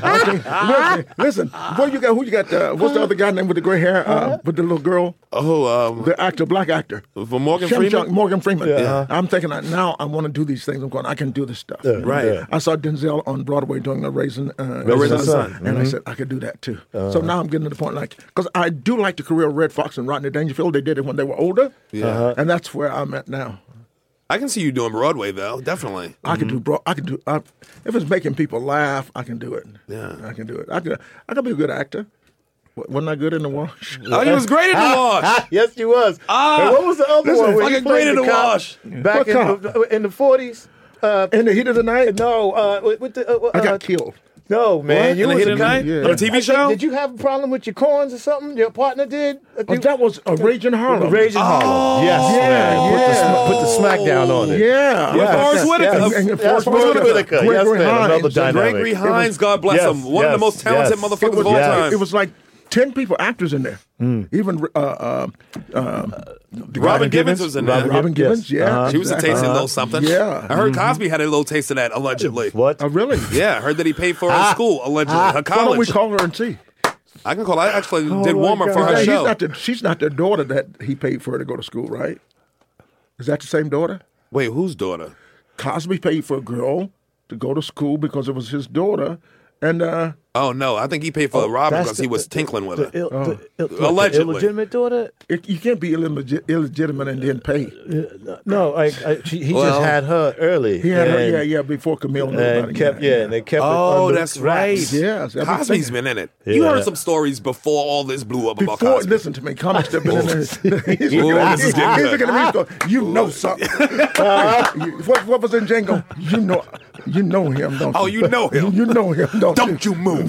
Listen, what you got? Who you got? What's the other guy named with the gray hair? With the little girl? Oh, the actor, black actor. for Morgan Freeman? Morgan Freeman. Yeah. I'm thinking now I want to do these things. I'm going, I can do this stuff. Right. Yeah. I saw Denzel on Broadway doing a Raisin Sun. and I said I could do that too. So now I'm getting to the point because I do like the career of Red Fox and Rodney Dangerfield. They did it when they were older. Yeah. And that's where I'm at now. I can see you doing Broadway, though. Definitely. I can do if it's making people laugh, I can do it. Yeah. I can do it. I can be a good actor. Wasn't I good in The Wash? Oh, he was great in The Wash. Yes, he was. And what was the other one? where he fucking played great in The cop Wash. Back What in the 40s? In the Heat of the Night? No, with the I got killed. no, man. In You the was Heat a of the Night? Yeah. On a TV show? Did you have a problem with your corns or something? Your partner did? Oh, that was a Raging Harlem. Raging Harlem. Yes, man. yeah. Put the smackdown on it. Yeah. With Forrest Whitaker. And Yes, Forrest Whitaker. Yes, Gregory man. Another Hines. dynamic. Gregory Hines, God bless Yes, him. One of the most talented yes. motherfuckers of all Yes. time. It was like 10 people, actors in there. Even Robin Gibbons was in there. Robin Gibbons, yeah. She was a tasting a little something. Yeah. I heard Cosby had a little taste of that, allegedly. What? Oh, really? Yeah, I heard that he paid for her school, allegedly. Her Why don't we college. call her and see? I can call. I actually did my warm up for God. her He's show. she's not the daughter that he paid for her to go to school, right? Is that the same daughter? Wait, whose daughter? Cosby paid for a girl to go to school because it was his daughter. And Oh no, I think he paid for Robin That's because he was tinkling with her. Allegedly. Allegedly. Illegitimate daughter? you can't be illegitimate and then pay. No, he Well, just had her early. He had and, her, before Camille knew about And it. kept, and they kept it Oh, under that's wraps. right. Yes, I've been Cosby's thinking. been in it. You Yeah. heard some stories before all this blew up about Before, Cosby. listen to me, comics have been in there. He's Ooh, this is getting good. looking at me, he's going, you know something. What was in Django? You know him, don't you? Oh, you know him. You know him, don't you? Don't you move.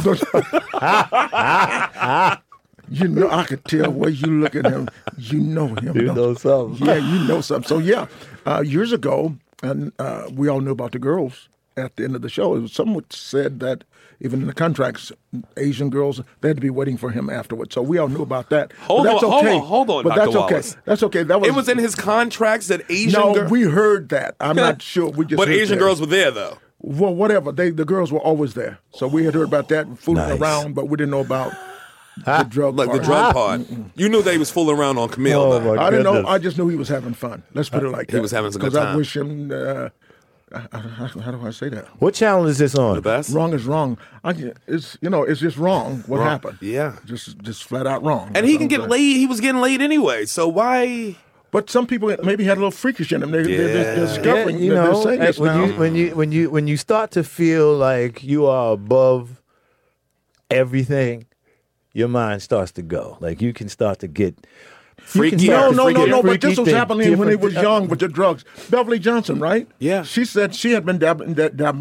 You know, I could tell where you look at him. You know him. You don't know something. Yeah, you know something. So years ago, and we all knew about the girls at the end of the show. Someone said that even in the contracts, Asian girls, they had to be waiting for him afterwards. So we all knew about that. Hold But that's on, okay. hold on, But Dr. that's okay. Wallace. That's okay. That It was in his contracts that Asian No, girls. we heard that. I'm not sure. We just But heard Asian that. girls were there though. Well, whatever. The girls were always there. So we had heard about that, fooling Nice. around, but we didn't know about the drug Like part. the drug part. You knew they was fooling around on Camille. Oh, though. my I didn't know. goodness. I just knew he was having fun. Let's put it like that. He was having some good Because I time. wish him How do I say that? What channel is this on? The best. Wrong is wrong. It's just wrong. What happened? Yeah, just flat out wrong. And he can get laid. He was getting laid anyway. So why? But some people maybe had a little freakish in them. They're discovering. you know, they're saying this now. when you start to feel like you are above everything, your mind starts to go. Like you can start to get. Freaky. No. But this was happening when he was young with the drugs. Beverly Johnson, right? Yeah. She said she had been dabbling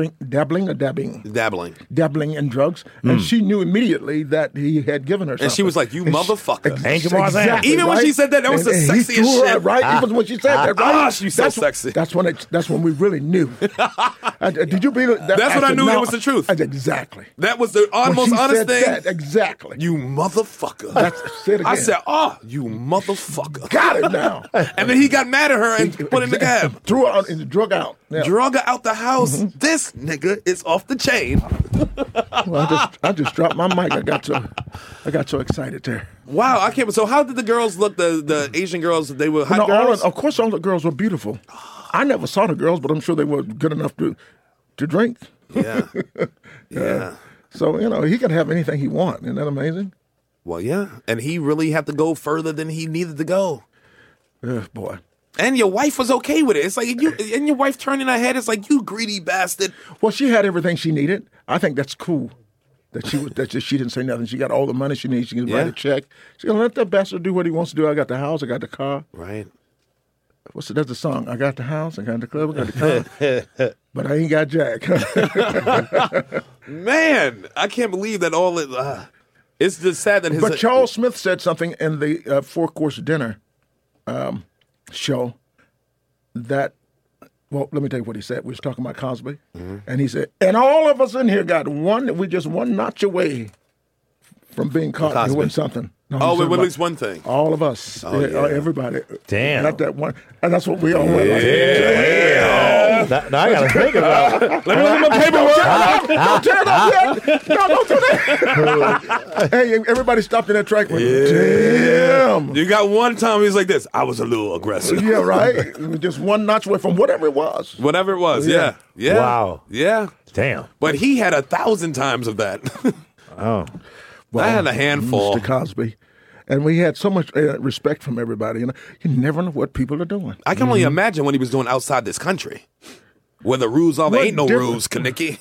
in drugs, and she knew immediately that he had given her something. And she was like, "You motherfucker." Exactly, even when she said that was the sexiest shit. Right? Even when she said that, right? She's so sexy. That's when we really knew. Did you believe that? That's when I knew it was the truth. Exactly. That was the most honest thing. Exactly. You motherfucker. Say it again. I said, "Oh, you motherfucker." Got it now. And then he got mad at her and put in the cab. Threw her out and drug out. Yeah. Drug her out the house. This nigga is off the chain. Well, I just dropped my mic. I got so excited there. Wow, I can't. So how did the girls look? The Asian girls? They were hot girls. Of course, all the girls were beautiful. I never saw the girls, but I'm sure they were good enough to drink. Yeah. Yeah. So he can have anything he wants. Isn't that amazing? Well, yeah, and he really had to go further than he needed to go. Boy. And your wife was okay with it. It's like your wife turning her head. It's like, you greedy bastard. Well, she had everything she needed. I think that's cool. That she didn't say nothing. She got all the money she needs. She can write a check. She can let that bastard do what he wants to do. I got the house. I got the car. Right. That's the song. I got the house. I got the club. I got the car. But I ain't got Jack. Man, I can't believe that all it. It's just sad that his. But Charles Smith said something in the four-course dinner show that. Well, let me tell you what he said. We was talking about Cosby, and he said, "And all of us in here got we just one notch away from being caught doing something." No, with at least one thing. All of us, everybody. Damn. Not that one, and that's what we all went. Damn. Now I gotta think about it. Let me look at my paperwork. Don't tear it up yet. No, don't do that. Hey, everybody stopped in that track. Damn. You got one time he was like this. I was a little aggressive. Yeah, right. It was just one notch away from whatever it was. Whatever it was. Yeah. Wow. Yeah. Damn. But he had 1,000 times of that. Oh. Well, I had a handful. Mr. Cosby. And we had so much respect from everybody. You never know what people are doing. I can only imagine what he was doing outside this country. Where the rules are, there ain't no rules, Kaniki.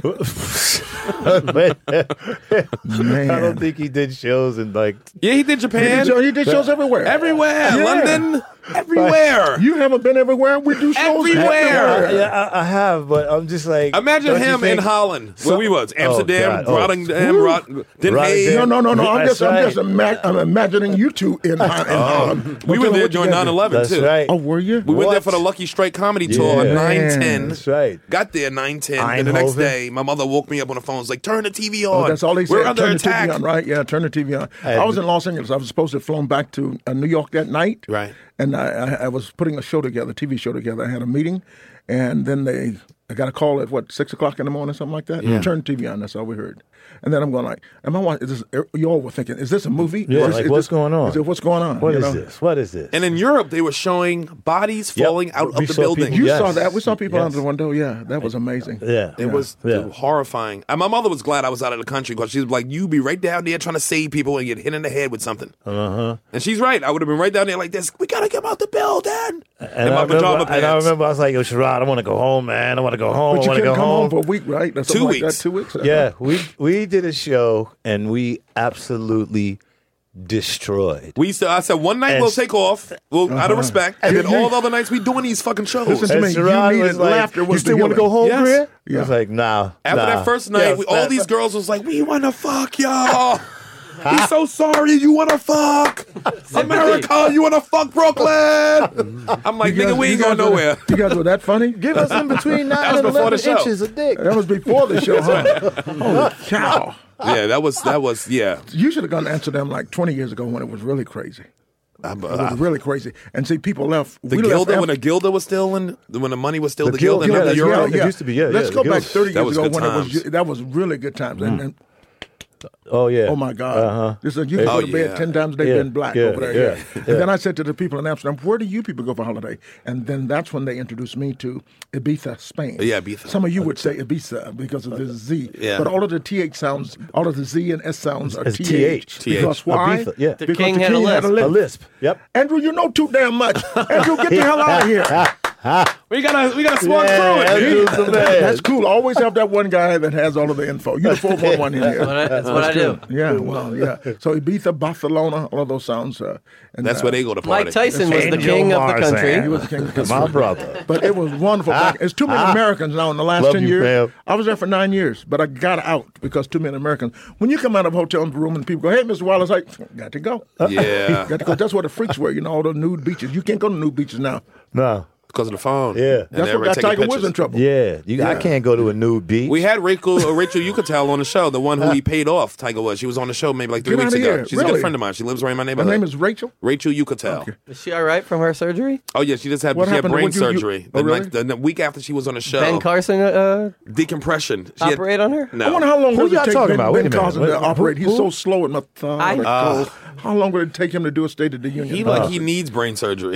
Man. I don't think he did shows in Yeah, he did Japan. He did shows everywhere. Everywhere. Yeah. London. Everywhere. You haven't been everywhere? We do shows everywhere. Yeah, I have, but I'm just like. Imagine him in Holland, where we was. Amsterdam, Rotterdam, Den Haag. No. I'm imagining you two in Holland. We were there during 9/11 too. Right. Oh, were you? We went there for the Lucky Strike comedy tour on 9/10. That's right. Got there 9/10, and the next day, my mother woke me up on the phone. Was like, "Turn the TV on." Oh, that's all they said. We're under turn attack. the TV on, right? Yeah, turn the TV on. I was in Los Angeles. I was supposed to have flown back to New York that night. Right. And I was putting a show together, TV show together. I had a meeting, and then I got a call at 6 o'clock in the morning, something like that. Yeah. Turn the TV on. That's all we heard. And then I'm going like, am I watching? You all were thinking, is this a movie? Yeah, what's going on? What's going on? What is this? What is this? And in Europe, they were showing bodies falling out of the building. You saw that? We saw people out the window. Yeah, that was amazing. Yeah. It was horrifying. And my mother was glad I was out of the country because she was like, you be right down there trying to save people and get hit in the head with something. Uh-huh. And she's right. I would have been right down there like this. We got to get out the building. And my pajama pants. And I remember I was like, yo, Sherrod, I want to go home, man. I want to go home. But you couldn't come home for a home. week, right? That's 2 weeks. Like that, 2 weeks? Yeah, we did a show and we absolutely destroyed. I said one night we'll take off, out of respect, and then all the other nights we doing these fucking shows. Listen to me. Sherrod You was needed like, laughter. you still want to go home, Yes. Grant? Yeah. I was like, nah. After that first night, all these girls was like, we want to fuck y'all. He's so sorry. You want to fuck America? You want to fuck Brooklyn? I'm like, nigga, we ain't going nowhere. You guys were that funny? Give us in between 9 was and before 11 the show. inches of dick. That was before the show, huh? Holy cow. Yeah, that was yeah. You should have gone to Amsterdam like 20 years ago when it was really crazy. It was really crazy. And see, people left. The Gilda, when the Gilda was still when the money was still the Gilda, Gilda, and the Euro. It used to be, Let's go back 30 That years was ago good when times. that was really good times. And Oh yeah. Oh my God! This is, you can go to bed 10 times a day being black over there. And then I said to the people in Amsterdam, "Where do you people go for holiday?" And then that's when they introduced me to Ibiza, Spain. Yeah, Ibiza. Some of you would say Ibiza because of the Z. Yeah. But all of the TH sounds, all of the Z and S sounds are It's TH. Because why? Ibiza, yeah. The Because king the had a king had lisp. a A lisp. Yep. Andrew, you know too damn much. Andrew, get the hell out of here. We got a smart crew in here. Andrew's the man. That's cool. Always have that one guy that has all of the info. You're the 411 in here. That's what I do. Yeah, well, yeah. So Ibiza, Barcelona, all of those sounds. And That's where they go to party. Mike Tyson was the king of the country. He was the king of the country. My brother. But it was wonderful. It's too many Americans now in the last Love 10 you, years. fam. I was there for 9 years, but I got out because too many Americans. When you come out of a hotel room and people go, "Hey, Mr. Wallace," like, got to go. Yeah. Got to go. That's where the freaks were, all the nude beaches. You can't go to nude beaches now. No. Because of the phone. Yeah. And That's what everybody got taking Tiger Woods pictures. in trouble. Yeah. I can't go to a nude beach. We had Rachel Yucatel on the show, the one who he paid off, Tiger Woods. She was on the show maybe like 3 Get weeks outta ago. here. She's a Really? good friend of mine. She lives right in my Her neighborhood. name is Rachel? Rachel Yucatel. Okay. Is she all right from her surgery? Oh, yeah, she just had, What she had happened? brain What you- surgery. oh, really? The week after she was on the show. Ben Carson Decompression. She had- operate on her? No. I wonder how long Who does it y'all take talking about? Wait a Ben minute. Carson to operate? He's Who? so slow and methodical. How long would it take him to do a State of the Union? He needs brain surgery.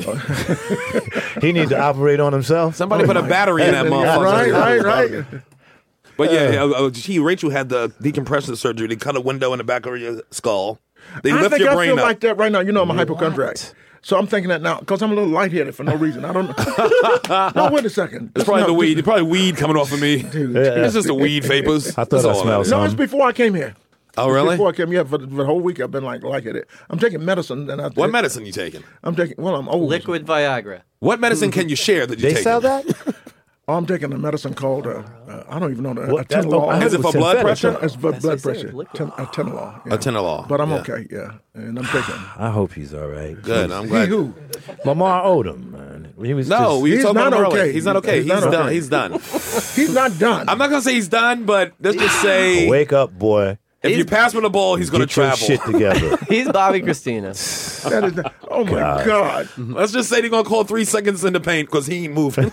He needs to operate on himself. Somebody put a battery in that motherfucker. Right. But yeah, Rachel had the decompression surgery. They cut a window in the back of your skull. They I lift think your I brain feel up. like that right now. I'm a hypochondriac. So I'm thinking that now because I'm a little lightheaded for no reason. I don't know. No, wait a second. It's probably the weed. Probably weed coming off of me. It's just the weed vapors. I thought That's I all smelled that is. No, it's before I came here. Oh, really? Before I came here, for the whole week I've been lightheaded. I'm taking medicine. And What medicine you taking? I'm taking. Well, I'm old. Liquid Viagra. What medicine can you share that you They take? sell that? I'm taking a medicine called I don't even know the What? That's- atenolol. I Is it for blood pressure? It's for blood what I said, pressure. liquid. Atenolol. Yeah. Atenolol. But I'm Yeah. okay. Yeah, and I'm taking. I hope he's all right. Good. I'm He glad. who? Lamar Odom, man. He was No, just, we were He's talking not about him earlier. okay. He's not okay. He's not done. okay. He's done. He's not done. I'm not gonna say he's done, but let's just say wake up, boy. if you pass with the ball, he's gonna Get your travel. shit together. He's Bobby Christina. That is not, oh my God. Let's just say they're gonna call 3 seconds in the paint because he ain't moving.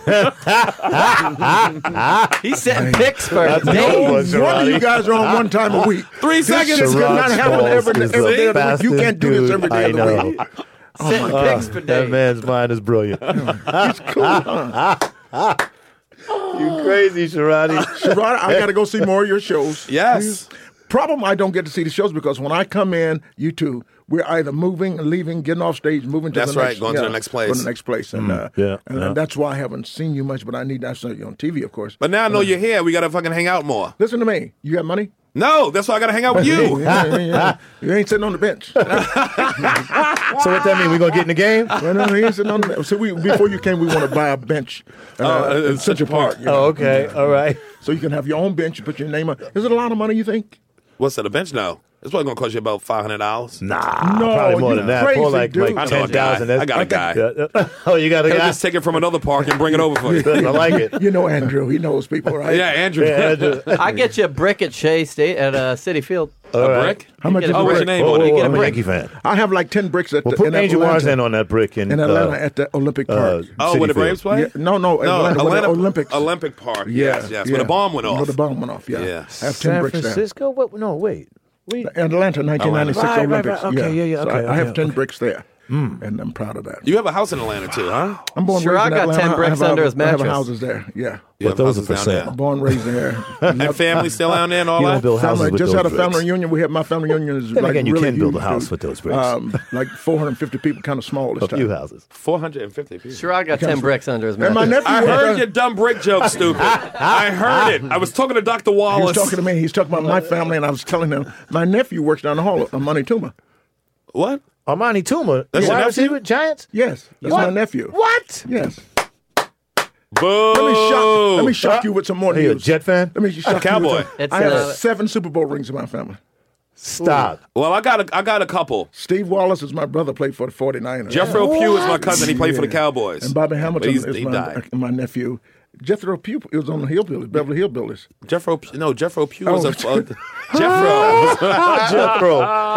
He's setting picks for That's days. no one, One of Sharadi. you guys are on one time a week. 3 This seconds. shit cannot happen Sherrod's every is day the of the week. You fastest can't do this dude every day I of the know. week. Setting picks for That days. man's mind is brilliant. It's cool, huh? You crazy, Sharadi. Sherrod, I got to go see more of your shows. Yes. Problem, I don't get to see the shows because when I come in, you two, we're either moving, leaving, getting off stage, moving to That's the right, next going to the next place. Going to the next place. And, yeah. and that's why I haven't seen you much, but I need to see you on TV, of course. But now I know you're here. We gotta fucking hang out more. Listen to me. You got money? No, that's why I gotta hang out with you. You ain't sitting on the bench. So what that mean? We gonna get in the game? No, he ain't sitting on the bench. So before you came, we want to buy a bench in Central Park. you know. Oh, okay. All right. So you can have your own bench, you put your name on. Is it a lot of money, you think? What's that? A bench? No. It's probably gonna cost you about $500. Nah, No, probably more you than that. crazy, More like dude. I know a 10,000. guy. I got a guy. Yeah. Oh, you got a He'll guy? just take it from another park and bring it over for you. I like it. You know Andrew. He knows people, right? Yeah, Andrew. I get you a brick at Shea State at City Field. All A right. brick? How much You is get a a what's brick? your name Whoa, on whoa, it? whoa, get a I'm a brick. Yankee fan. I have like 10 bricks at Well, the, put in Angel Mars Atlanta. in on that brick in Atlanta at the Olympic Park. Oh, where the Braves play? Yeah, no, Atlanta, where the Olympics. Olympic Park. Yeah, Yes, yes. yeah. Where the bomb went off. Where the bomb went off, yeah. Yeah. I have 10 San bricks Francisco? What? No, wait. We Atlanta, 1996 Right, right, Olympics. right. Okay, yeah, So okay, I have okay. 10 bricks there, and I'm proud of that. You have a house in Atlanta too, huh? I'm born Sure, raised I in got Atlanta. 10 bricks I have under his I have mattress. houses there, yeah. You But have those are houses for down sale. there. Born, raised there. And family still down there and all You don't that? build houses Family, with just those had a bricks. family reunion. We have my family reunion is Then like again, you really can build a huge, house dude. with those bricks. Like 450 people, kind of small this A time. few houses. 450 people. Sure, I got 10 bricks under his And my mattress. nephew I worked heard on- your dumb brick joke, stupid. I heard it. I was talking to Dr. He Wallace. was talking to me. He's talking about my family, and I was telling him my nephew works down the hall, Money Tuma. What? Armani Tuma. That's your wide nephew? receiver, Giants? Yes, that's What? my nephew. What? Yes. Boo! Let me shock you with some more Are you a news. Jet fan? Let me shock Cowboy. you with some, It's, I have uh, 7 Super Bowl rings in my family. Stop. Well, I got a couple. Steve Wallace is my brother, played for the 49ers. Jethro Pugh is my cousin. He played for the Cowboys. And Bobby Hamilton But is he my, died. my nephew. Jethro Pugh was on the Hillbillies, Beverly Hillbillies. Jethro Pugh was Oh. a Jethro. Jethro.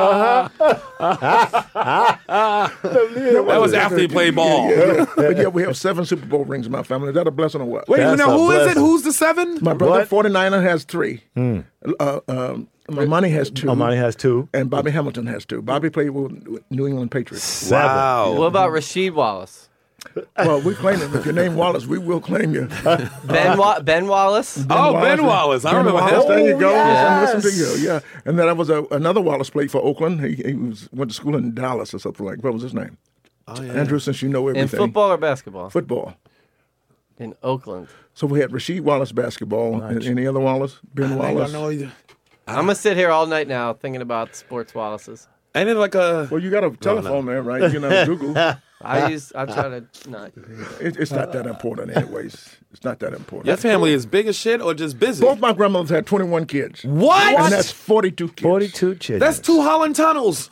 That was after he played ball. Yeah. But yeah, we have 7 Super Bowl rings in my family. Is that a blessing or what? Wait, That's now a who is it? blessing. Who's the 7? My brother, What? 49er, has 3. Money has 2. Money has 2. And Bobby Hamilton has 2. Bobby played with New England Patriots. Wow. What about Rasheed Wallace? Well, we claim him. If your name Wallace, we will claim you. Ben Wallace? Ben Wallace. I remember Wallace. him. There you go. Yes. Listen to you. Yeah. And then there was another Wallace played for Oakland. He went to school in Dallas or something like. What was his name? Oh, yeah. Andrew, since you know everything. In football or basketball? Football. In Oakland. So we had Rasheed Wallace basketball. And any other Wallace? Ben Wallace. I'm going to sit here all night now thinking about sports Wallaces. Ain't it like a... Well, you got a telephone there, right? You know, Google. I try to not. It's not that important anyways. It's not that important. Your family is big as shit or just busy? Both my grandmothers had 21 kids. What? And that's 42 kids. 42 children. That's 2 Holland tunnels.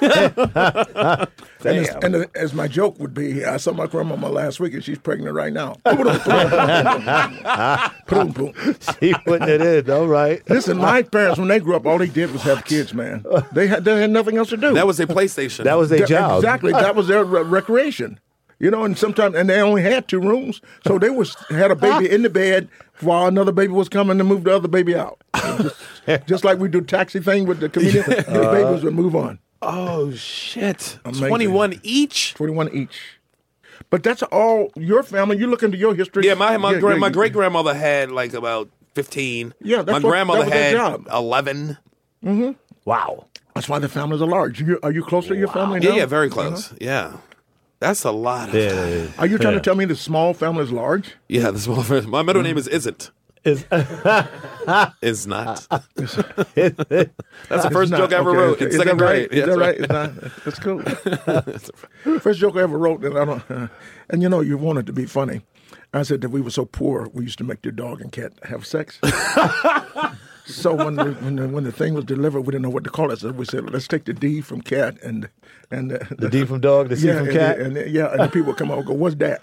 And as my joke would be, I saw my grandmama last week and she's pregnant right now. She putting it in. All right. Listen, my parents, when they grew up, all they did was have kids, man. They had nothing else to do. That was their PlayStation. That was their job. Exactly. That was their recreation. You know, and they only had 2 rooms, so they had a baby in the bed while another baby was coming to move the other baby out. Just like we do taxi thing with the comedian, the babies would move on. Oh, shit. Amazing. 21 each? 21 each. But that's all your family. You look into your history. Yeah, my great-grandmother had like about 15. Yeah, my grandmother that was their had job. 11. Mm-hmm. Wow. That's why the families are large. Are you close to your family now? Yeah, very close. Yeah. That's a lot. Are you trying to tell me the small family is large? Yeah, the small family. My middle name is Isn't. Is not. That's the first joke I ever wrote in second grade. Is that right? It's not. That's cool. First joke I ever wrote, and I don't. And you know, you wanted to be funny. I said that we were so poor, we used to make your dog and cat have sex. So when the thing was delivered, we didn't know what to call it. So we said, let's take the D from cat and the D from dog, the C from cat. And the people would come out and go, "What's that?"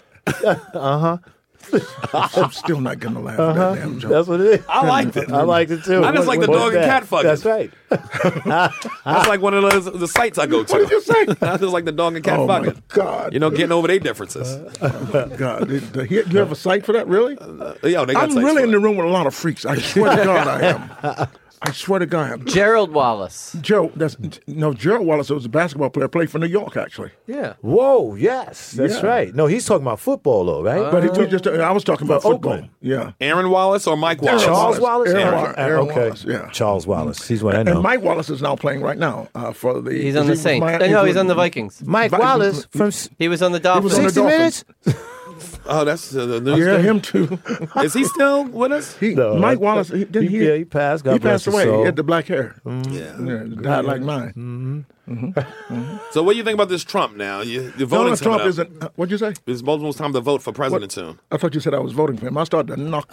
I'm still not gonna laugh at that damn joke. That's what it is. I liked it. I liked it too. I just like the dog and cat fucking. That's right. That's like one of the sites I go to. What did you say? I just like the dog and cat fucking. My God. You know, getting over their differences. God, do you have a site for that? Really? Yeah, they got I'm sites really for in the room with a lot of freaks. I swear to God, I am. I swear to God. Gerald Wallace. Gerald Wallace was a basketball player, played for New York, actually. Yeah. Whoa, yes, that's right. No, he's talking about football, though, right? But I was talking about football. Oakland. Yeah. Aaron Wallace or Mike Wallace? Charles Wallace? Aaron Okay. Wallace, yeah. Charles Wallace. He's what I know. And Mike Wallace is now playing right now for the... He's on the Saints. He's on the Vikings. Mike Wallace from... He was on the Dolphins. 60 Minutes? Oh, that's the news. Yeah, him too. Is he still with us? Mike Wallace, he passed. He passed away. He had the black hair. Yeah. Died like mine. So what do you think about this Trump now? The voting's Donald Trump coming up. isn't... What'd you say? It's almost time to vote for president soon. I thought you said I was voting for him. I started to knock...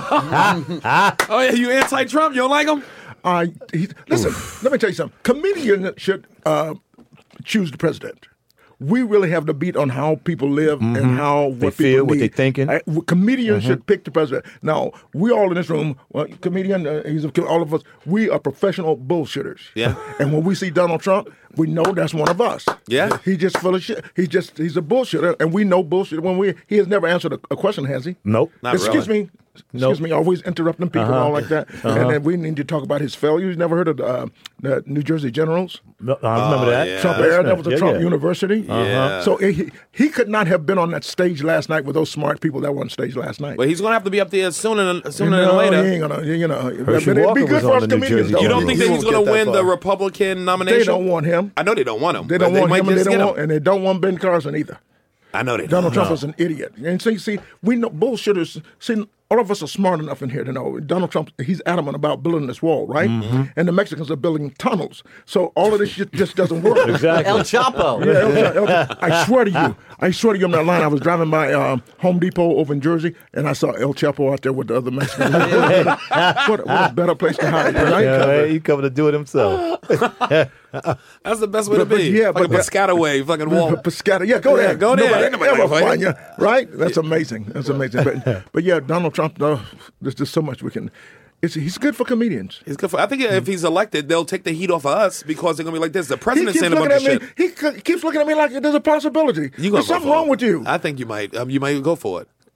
Oh, yeah, you anti-Trump? You don't like him? Listen, let me tell you something. Comedians should choose the president. We really have the beat on how people live and what they people feel, need. what they're thinking. Comedians should pick the president. Now, we all in this room, comedian, all of us, we are professional bullshitters. Yeah. And when we see Donald Trump, we know that's one of us. Yeah. He's just full of shit. He's a bullshitter, and we know bullshit. He has never answered a question, has he? Nope. Excuse me, always interrupting people and all like that. And then we need to talk about his failures. Never heard of the New Jersey Generals? No, I remember that. Yeah. Trump era, that was a Trump University. Yeah. So he could not have been on that stage last night with those smart people that were on stage last night. But he's going to have to be up there sooner than No, later. he ain't gonna, Herschel it'd Walker be good was for on us the New comedians, Jersey though. You don't think that he's going to win the far. Republican nomination? They don't want him. I know they don't want him. They but don't want might him, and just get him. they don't want Ben Carson either. I know they Donald don't. Trump is an idiot. And see, we know bullshitters. See, all of us are smart enough in here to know Donald Trump, he's adamant about building this wall, right? And the Mexicans are building tunnels. So all of this shit just doesn't work. Exactly. El Chapo. Yeah, I swear to you, I'm not lying. I was driving by Home Depot over in Jersey, and I saw El Chapo out there with the other Mexicans. what a better place to hide, right? Yeah, he coming to do it himself. That's the best way to be. Yeah, fucking Piscataway, fucking wall. Piscata, yeah, go there. Go there. Nobody ever find you, right? That's amazing. That's amazing. But yeah, Donald Trump, there's just so much we can. He's good for comedians. He's good for. I think if he's elected, they'll take the heat off of us because they're gonna be like this. The president's saying a bunch of shit. He keeps looking at me like there's a possibility. There's something wrong with you. I think you might. You might go for it.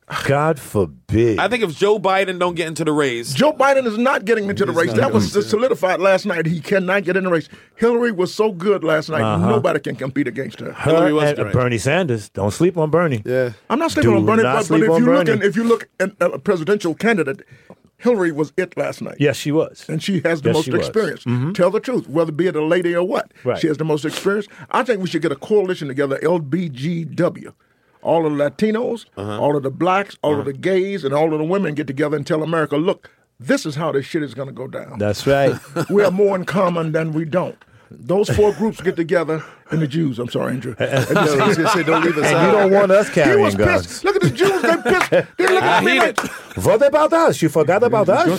God forbid. I think if Joe Biden don't get into the race, Joe Biden is not getting into the race. That was solidified last night. He cannot get in the race. Hillary was so good last night. Nobody can compete against her. Her and Bernie Sanders. Don't sleep on Bernie. Yeah, I'm not sleeping on Bernie, but if you look at a presidential candidate, Hillary was it last night. Yes, she was. And she has the most experience. Tell the truth, whether be it a lady or what. Right. She has the most experience. I think we should get a coalition together, LBGW. All of the Latinos, all of the blacks, all of the gays, and all of the women get together and tell America, look, this is how this shit is going to go down. That's right. We have more in common than we don't. Those four groups get together, and the Jews. I'm sorry, Andrew. He's going to say, don't leave us And out. you don't want us He carrying was guns. pissed. Look at the Jews. They're pissed. They're looking at me like, What about us? You forgot about us?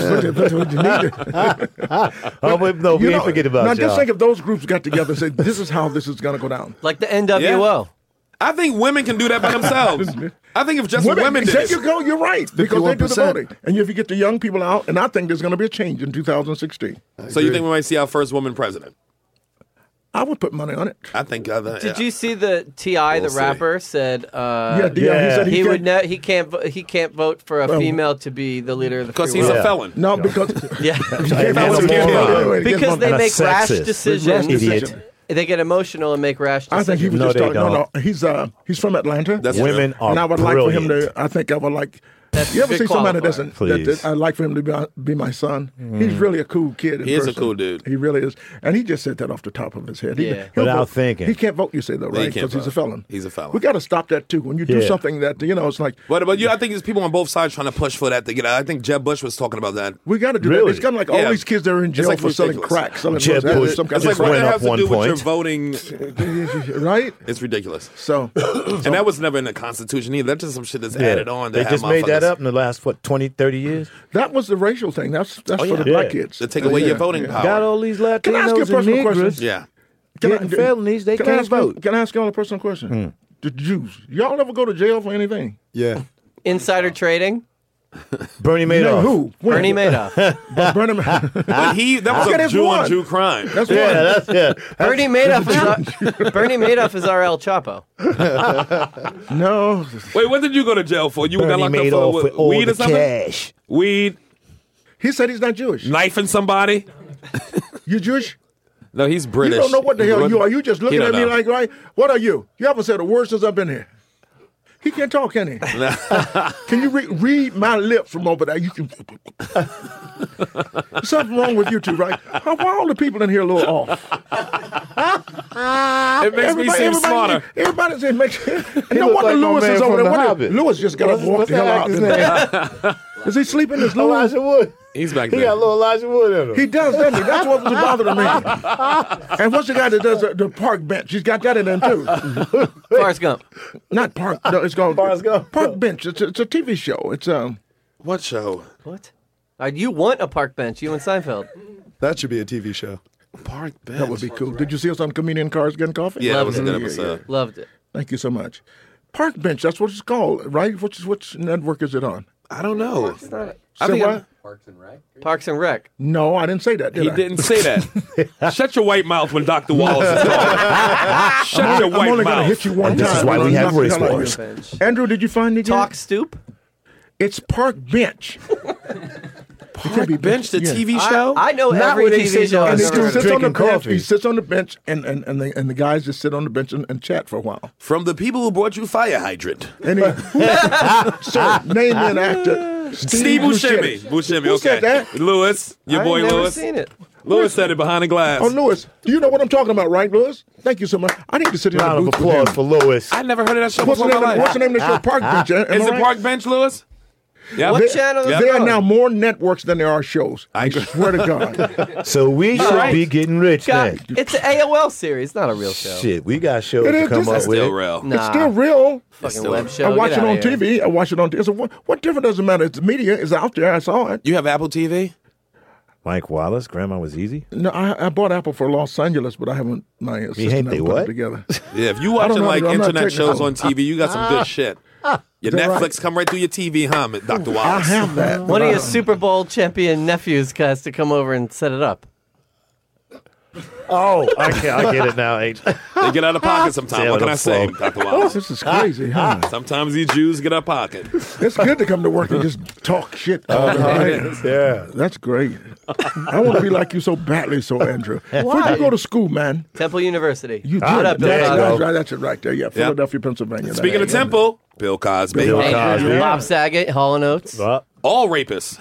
Oh, but no, we ain't forget about now, y'all. just think if those groups got together and said, this is how this is going to go down. Like the NWO. I think women can do that by themselves. I think if just women did there it. you go. You're right. Because they do the 51%. voting. And if you get the young people out, and I think there's going to be a change in 2016. So you think we might see our first woman president? I would put money on it. I think. Did you see the T.I. the see. rapper said? He said he can't vote for a female to be the leader of the Because free he's world. a felon. No, because because they make rash sexist. decisions. Idiot. They get emotional and make rash I decisions. think he was No, just they talking. No, he's from Atlanta. That's Women true. are and I would like for him brilliant. to. I think I would like. That's You ever big see somebody qualifier. that I'd like for him to be my son? He's really a cool kid. He is a cool dude. He really is, and he just said that off the top of his head. Yeah. He'll Without vote. thinking. He can't vote. You say though, Yeah, he right? can't Because he's a vote. felon. He's a felon. We got to stop that too. When you do Yeah. something that it's like But I think there's people on both sides trying to push for that to get out. I think Jeb Bush was talking about that. we got to do Really? that. It's kind of like all Yeah. these kids that are in It's jail like for selling ridiculous. crack, selling Jeb drugs, Bush some kind It's of like what went that up has to one do with your point. voting. right. It's ridiculous. So And that was never in the Constitution either. That's just some shit that's added on. They to just have made that motherfuckers- up in the last, 20, 30 years? that was the racial thing. That's for the yeah. black kids. To take away your voting power. Got all these Can I ask you a Latinos and personal question? Negroes Yeah. getting felonies. They Can I can't ask you- vote. Can I ask you all a personal question? The Jews, y'all ever go to jail for anything? Yeah. Insider trading. Bernie You know Madoff. who? When? Bernie Madoff. But Bernie But that was Okay, a that's Jew on one. Jew crime. That's Yeah, one. that's it. Bernie Madoff is our El Chapo. No. Wait, what did you go to jail for? You got Bernie locked up Madoff for with all weed the or something? cash. Weed, He said he's not Jewish. knifing somebody? You Jewish? No, he's British. You don't know what the hell you are. You just looking He at don't me know. like, right? What are you? You haven't said a word since I've been here. He can't talk, can he? Can you read my lips from over there? You can. There's something wrong with you two, right? Why are all the people in here a little off? It makes me seem smarter. Everybody's in makes. No look wonder like no Lewis man is over from there. The What Hobbit. Lewis just got up and walked What's the hell that out. actor's name? Is he sleeping? Is Lewis? Elijah Wood. He's back He there. got a little Elijah Wood in him. He does, doesn't he? That's what was bothering me. And what's the guy that does the park bench? He's got that in him too. Forrest Gump. Not park. No, it's called Forrest Gump. Park Bench. It's a TV show. It's What show? What? You want a park bench, you and Seinfeld. That should be a TV show. Park Bench. that would be cool. Did you see us on Comedian Cars Getting Coffee? Yeah, that was a good Yeah, episode. Loved it. Thank you so much. Park Bench. That's what it's called, right? Which network is it on? I don't know. I Say think what? Parks and Rec. No, I didn't say that. Did He I? didn't say that. Shut your white mouth when Dr. Wallace is talking. Shut your I'm white only going to mouth. hit you one And time. this is why and we I'll have knock the race hell out of wars. you. Bench. Andrew, did you find it? yet? Talk Stoop. It's Park Bench. Park Bench, the Yeah. TV show? I know Not every where they TV sit show. on I've And the he ever street sits heard. on the drinking bench. coffee. He sits on the bench, and the guys just sit on the bench and chat for a while. From the people who brought you Fire Hydrant. And he, sir, name me an actor. Steve Buscemi. Buscemi, Who okay. said that? Lewis, your I boy ain't never Lewis. seen it. Lewis said it behind the glass. Oh, Lewis, do you know what I'm talking about, right, Lewis? Thank you so much. I need to sit in Round the of booth with applause him. for Lewis. I never heard of that show What's the, before in my name, life. what's the name of the show? Park Bench. Am Is I it right? Park Bench, Lewis? Yeah. What channel is Yeah. it There are on? now more networks than there are shows. I swear to God. So we should right. be getting rich God, then. it's an AOL series, not a real show. Shit, we got shows It to is come just- up That's with. still real. Nah. It's still real. Fucking web show. I watch Get it on outta here. TV. I watch it on TV. So what difference does it matter? It's media. It's out there. I saw it. You have Apple TV? Mike Wallace, Grandma was easy. No, I bought Apple for Los Angeles, but I haven't. My assistant ain't they hasn't put what? it together. Yeah, if you I don't watching know, like I'm not internet shows technical. on TV, you got some good shit. Your Is that Netflix right? come right through your TV, huh, Dr. I Wallace? have that. One of your Super Bowl champion nephews has to come over and set it up. Oh, I get it now, H. They get out of pocket sometimes. What can I say, Dr. Wallace? This is crazy, huh? Sometimes these Jews get out of pocket. It's good to come to work and just talk shit. Yeah, that's great. I want to be like you so badly, so Andrew. Where'd you go to school, man? Temple University. You What up, Bill that's Cosby? right. That's it right there. Yeah, Philadelphia, Pennsylvania. Speaking of Temple, Bill Cosby. Bob Saget, Hall & Oates. All rapists.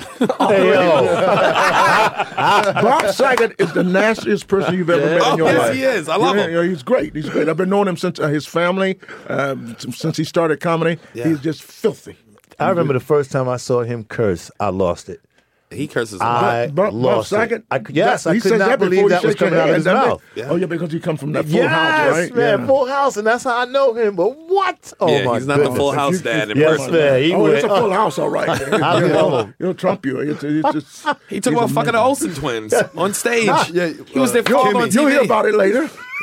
Bob Saget is the nastiest person you've ever met in your life. Yes, he is. I love him. Yeah, he's great. He's great. I've been knowing him since his family, since he started comedy. Yeah. He's just filthy. I remember the first time I saw him curse, I lost it. He curses. Bob lost Saget? it. I He could says not that believe before that you was shake your coming out of hand, his doesn't it? mouth. Yeah. Oh, yeah, because he comes from that Full House, Yes, right? man, Yeah. Full House, and that's how I know him. But what? Oh Yeah, my he's not goodness. the Full House dad in Yes, person. man. He It's a went, Full House, all right. I love him. He'll trump you. It's He took about fucking the Olsen twins on stage. He was their You'll father on TV. you'll hear about it later.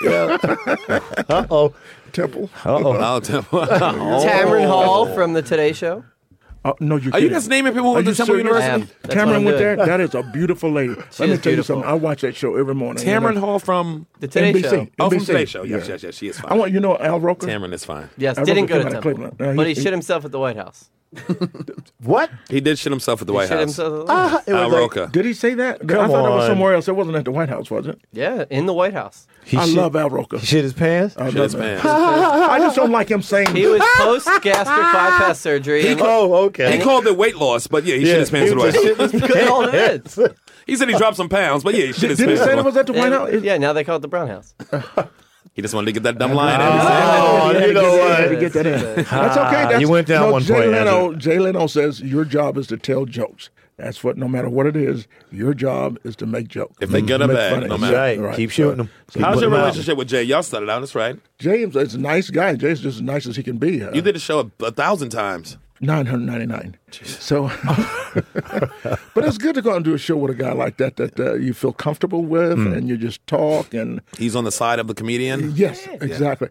Uh-oh. Temple. Oh, Temple. Tamron Hall from the Today Show. No, you Are you just naming people who went to Temple University? That's what Tamron I'm went doing. there. That is a beautiful lady. Let me is tell you beautiful. something. I watch that show every morning. Tamron Hall from The Today NBC. Show. Oh, from NBC. Today Show. Yes, Yeah. yes, yes. She is I fine. want you know Al Roker. Tamron is fine. Yes, I didn't wrote go to him out of Temple. Cleveland. But he shit himself at the White House. What? He did shit himself at the White Shit House. himself at the White House. It was Al like, Roker. Did he say that? I Come thought it was on. somewhere else. It wasn't at the White House, was it? Yeah, in the White House. he I shit- love Al Roker. He shit his pants? I Shit love his him. pants. I just don't like him saying. He was post-gastric bypass surgery. and Oh, okay. He called it weight loss, but yeah, he shit his pants he at the was White just House. shitting his Good old pants. Vince. He said he dropped some pounds, but yeah, he shit his Did he pants. say at it the was at the White House? Yeah, now they call it the Brown House. He just wanted to get that dumb line in. Oh, you know Had to what? get that in. That's okay. That's, you went down one point, Jay Leno says your job is to tell jokes. That's what. No matter what it is, your job is to make jokes. If they good or Make bad, funny. no That's matter. right. Keep shooting them. How's your relationship with Jay? Y'all started out, that's right. James is a nice guy. Jay's just as nice as he can be. You did the show 1,000 times. 999. So, but it's good to go out and do a show with a guy like that you feel comfortable with, and you just talk. And He's on the side of the comedian. yes, exactly.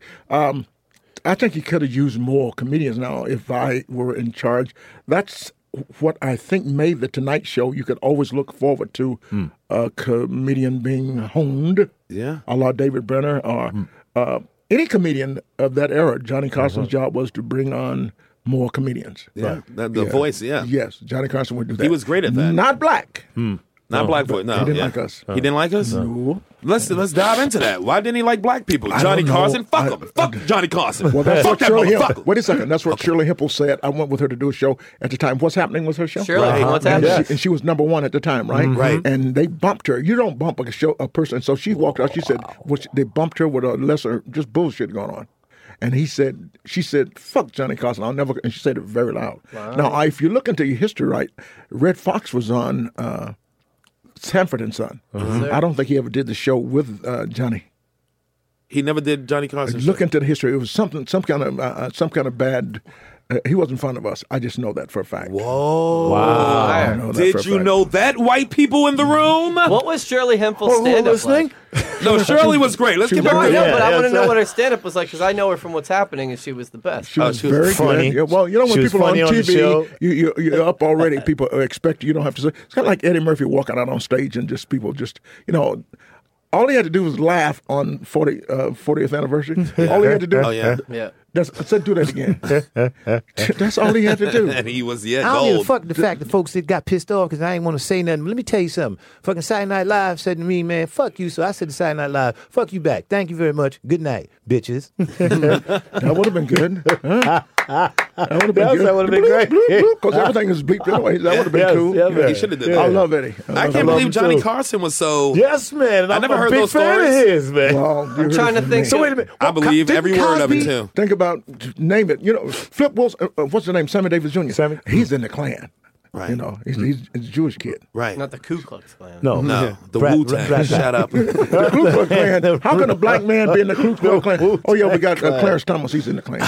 I think he could have used more comedians now if I were in charge. That's what I think made the Tonight Show. You could always look forward to a comedian being honed, Yeah. a la David Brenner or any comedian of that era. Johnny Carson's job was to bring on more comedians. Yeah. The voice, yeah. Yes, Johnny Carson would do that. He was great at that. Not black. Not black voice. No, He didn't yeah. like us. He didn't like us? No. Let's dive into that. Why didn't he like black people? I Johnny don't know. Carson? Fuck him. Fuck Johnny Carson. Well, that's Fuck what that Shirley motherfucker. Hempel. Wait a second. That's what Shirley Hempel said. I went with her to do a show at the time. What's happening with her show? Shirley, what's And happening? and she was number one at the time, right? Right. And they bumped her. You don't bump a person. So she walked out. She said, they bumped her with a lesser, just bullshit going on. And she said, fuck Johnny Carson. I'll never, and she said it very loud. Now, if you look into your history, right, Red Fox was on Sanford and Son. I don't think he ever did the show with Johnny. He never did Johnny Carson. Look into the history. It was some kind of bad. He wasn't fond of us. I just know that for a fact. Whoa. I know that for Did a you fact. know that, white people in the room? What was Shirley Hempel's stand-up like? No, Shirley was great. Let's She get was No, back I to know, that. but I yeah, want to know so- what her stand-up was like because I know her from What's Happening, and she was the best. She was she was very funny. good. Yeah, well, you know when She was people are on funny on the show. TV, you're up already. People expect you don't have to say. It's kind of like Eddie Murphy walking out on stage and just people just all he had to do was laugh on 40th anniversary. All he had to do. Oh, yeah. Yeah. I said, do that again. That's all he had to do. And he was, I don't give a gold. fuck the fact that folks that got pissed off because I ain't want to say nothing. But let me tell you something. Fucking Saturday Night Live said to me, man, fuck you. So I said to Saturday Night Live, fuck you back. Thank you very much. Good night, bitches. That would have been good. Huh? That would have been Yes, good. that would've been great. Because everything is bleeped anyway. That would have been Yes, cool. yeah, man. He should have did I that. love Eddie. I can't love believe him Johnny too. Carson was so... Yes, man. And I I'm never a heard big those fan stories. of his, man. Well, I'm trying to think. So wait a minute. I believe Didn't every word of it, Cosby- too. Think about, name it. Flip Wilson, what's the name? Sammy Davis Jr. Sammy? He's in the Klan. Right. He's a Jewish kid. Right. Not the Ku Klux Klan. No, No, the Rat- Wu-Tang. rat- Shut up. The Ku Klux Klan. How can a black man be in the Ku Klux Klan? Oh, yeah, we got Clarence Thomas. He's in the Klan.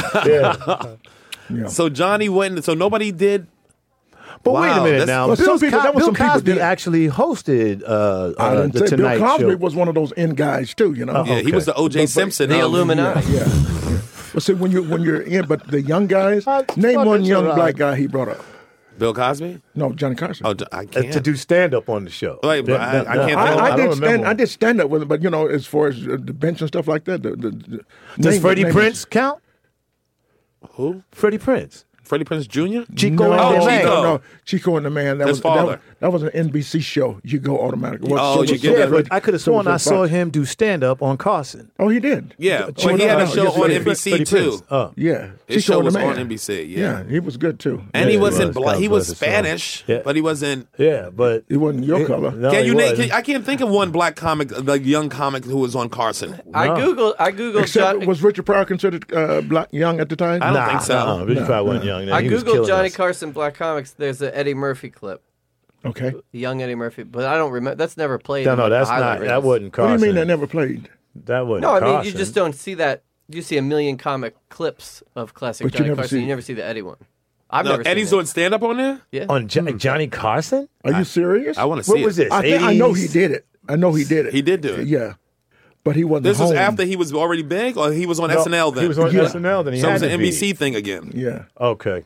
Yeah. So Johnny went, so nobody did... But Wow, wait a minute that's- now. Well, some people- that was Bill some people Cosby did it. actually hosted I didn't the say Tonight Bill Cosby Show. was one of those in guys too. Yeah, he Okay. was the O.J. Simpson. The of- Illuminati. Yeah. But see, when you're in, but the young guys, That's name one fucking young right. black guy he brought up. Bill Cosby? No, Johnny Carson. Oh, I can't. To do stand up on the show. Like, but I can't think I did stand up with him, but as far as the bench and stuff like that, does Freddie Prince count? Who? Freddie Prince. Freddie Prince Jr.? Chico Chico and the Man. That His father. That was an NBC show. You go automatically. But I could have sworn I saw him do stand up on Carson. Oh, he did. Yeah, but he had a show on NBC too. Yeah, his Chico show and was the Man. on NBC. Yeah, he was good too. And he wasn't black. He was Spanish, but he wasn't. Yeah, but he wasn't your color. No, Can you name? I can't think of one black comic, like young comic, who was on Carson. I googled. Except, was Richard Pryor considered black young at the time? I don't think so. Richard Pryor wasn't young. I googled Johnny Carson black comics. There's an Eddie Murphy clip. Okay. Young Eddie Murphy, but I don't remember. That's never played. No, that's not. That wasn't Carson. What do you mean that never played? That wasn't. No, I mean Carson. you just don't see that. You see a million comic clips of classic But you Johnny never Carson. see- You never see the Eddie one. I've never seen Eddie's it. doing stand up on there? Yeah. On Johnny Carson? Are you serious? I want to see What was this? I know he did it. I know he did it. He did do it. Yeah, but he wasn't. This was home. after he was already big, or he was on SNL then? He was on SNL then. He So it had was an to be. NBC thing again. Yeah. Okay.